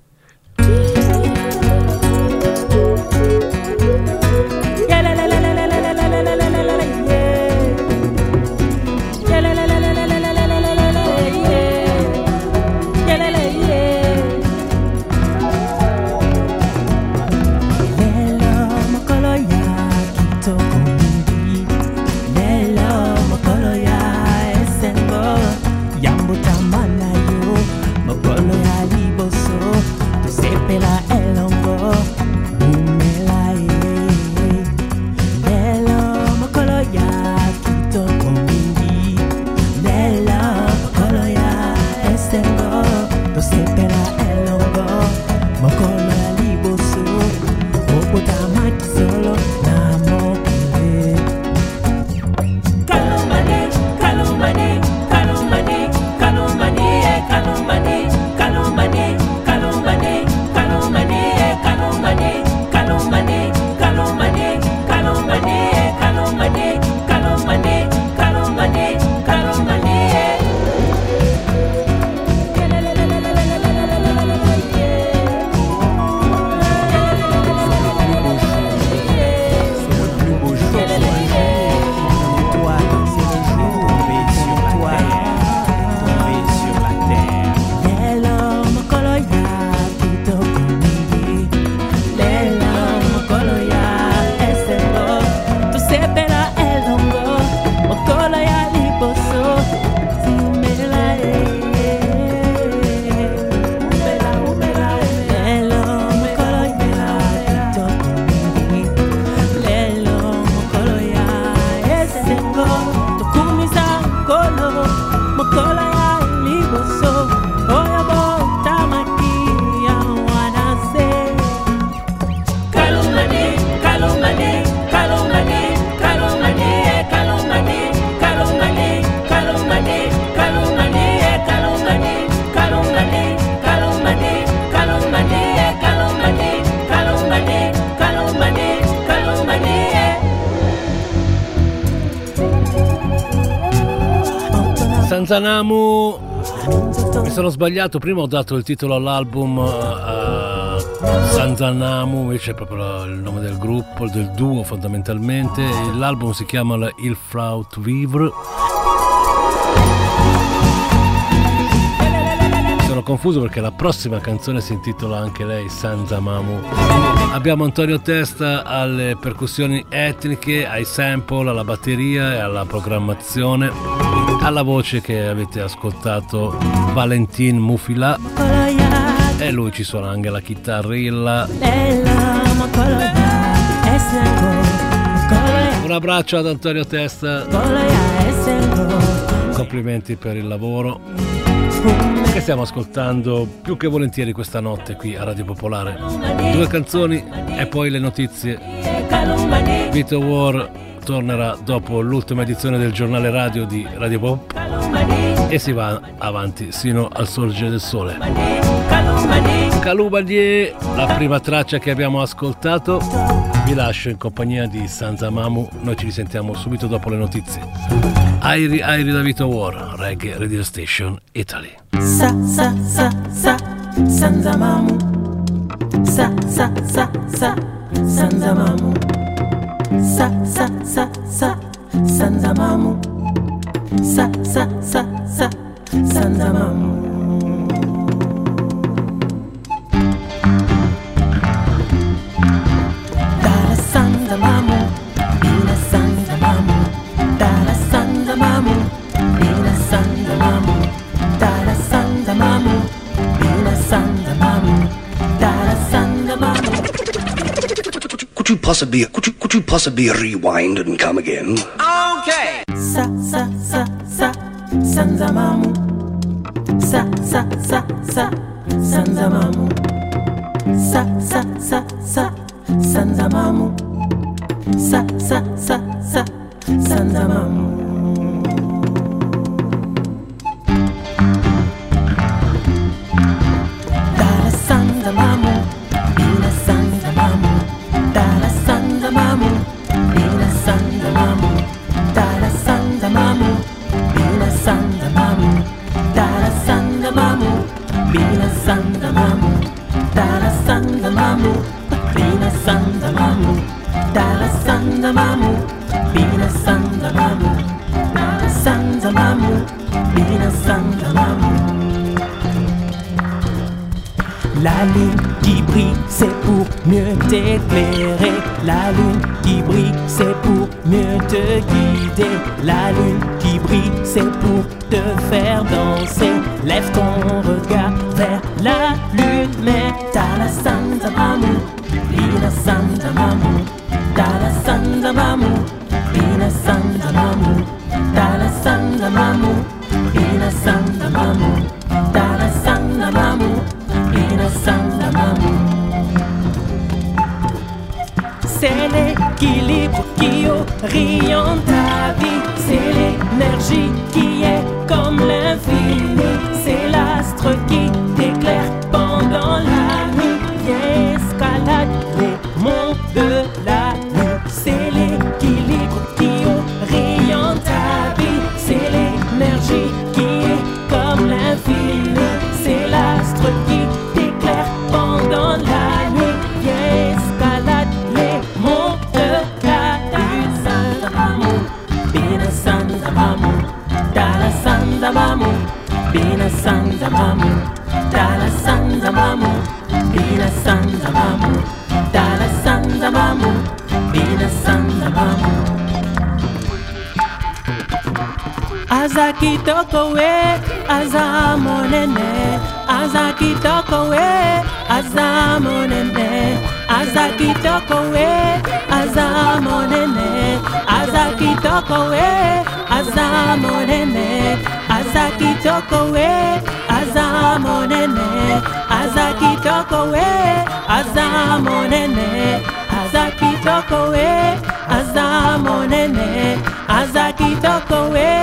S9: Sanzamamu, mi sono sbagliato, prima ho dato il titolo all'album uh, Sanzamamu, invece è proprio il nome del gruppo, del duo fondamentalmente. L'album si chiama Il Flaut Vivre. Sono confuso perché la prossima canzone si intitola anche lei Sanzamamu. Abbiamo Antonio Testa alle percussioni etniche, ai sample, alla batteria e alla programmazione. Alla voce che avete ascoltato Valentin Mufila e lui ci suona anche la chitarrilla. Un abbraccio ad Antonio Testa, complimenti per il lavoro che stiamo ascoltando più che volentieri questa notte qui a Radio Popolare. Due canzoni e poi le notizie. Vito War tornerà dopo l'ultima edizione del giornale radio di Radio Pop e si va avanti sino al sorgere del sole. Kalumanie, la prima traccia che abbiamo ascoltato. Vi lascio in compagnia di Sanza Mamu, noi ci risentiamo subito dopo le notizie. Airi Airi da Vito War, Reggae Radio Station Italy.
S1: Sa sa sa sa Sanza Mamu, sa sa sa sa Sanza Mamu, sa sa sa sa Sanza Mamu, sa sa sa sa Sanza Mamu. Dala Sanza Mamu, Bina Sanza Mamu, Dala Sanza Mamu, Bina Sanza Mamu, Dala Sanza Mamu, Bina Sanza Mamu, Dala Sanza Mamu.
S16: Could you possibly, could you, could you possibly rewind and come again?
S1: Okay. Sa sa sa sa Sanza Mamu, sa sa sa sa Sanza Mamu, sa sa sa sa Sanza Mamu, sa sa sa sa Sanza Mamu. Dala Sanza Mamu, Bina Sanza Mamu, Dala Sanza Mamu, Bina Sanza Mamu, Dala Sanza Mamu, Bina Sanza Mamu, Dala Sanza Mamu, Bina Sanza Mamu, Dala Sanza Mamu, Bina Sanza Mamu, Dala Sanza Mamu, Bina Sanza Mamu, Dala Sanza Mamu, Bina Sanza Mamu. La lune qui brille, c'est pour mieux t'éclairer. La lune qui brille, c'est pour mieux te guider. La lune qui brille, c'est pour te faire danser. Lève ton regard vers la lune, mais Dala Sanza Mamu, Bina Sanza Mamu, Dala Sanza Mamu, Bina Sanza Mamu, Dala Sanza Mamu, Bina Sanza Mamu, Dala Sanza Mamu, Bina Sanza Mamu. C'est l'équilibre qui oriente ta vie, c'est l'énergie qui est comme l'infini, c'est l'astre qui t'éclaire pendant la nuit, qui escalade les monts de la nuit. C'est l'équilibre qui oriente ta vie, c'est l'énergie qui est comme l'infini, c'est l'astre qui t'éclaire pendant la nuit, qui escalade les monts de la nuit. Sanza Mamu, Bina Sanza Mamu, Dala Sanza Mamu, Bina Sanza Mamu, Dala Sanza Mamu, Bina Sanza Mamu, Dala Sanza Mamu, Bina Sanza Mamu. Azaki tokowe, azamonene, Azaki tokowe, azamonene, Azaki tokowe, azamonene, Azaki tokowe, azamonene, Azaki tokowe, azamonene, Azaki tokowe, azamonene, Azaki tokowe, azamonene, Azaki tokowe.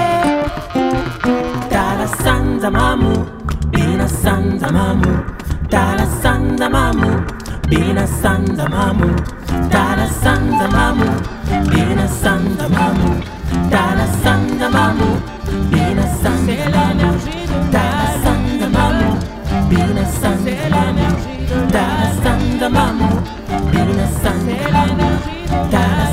S1: Dala Sanza Mamu, Bina Sanza Mamu, Dala Sanza Mamu, Bina Sanza Mamu, Dala Sanza Mamu, Bina Sanza Mamu, Dala Sanza Mamu, Bina Sanza Mamu, Dala Sanza Mamu, Bina Sanza Mamu, Dala Sanza Mamu, Bina Sanza Mamu, Dala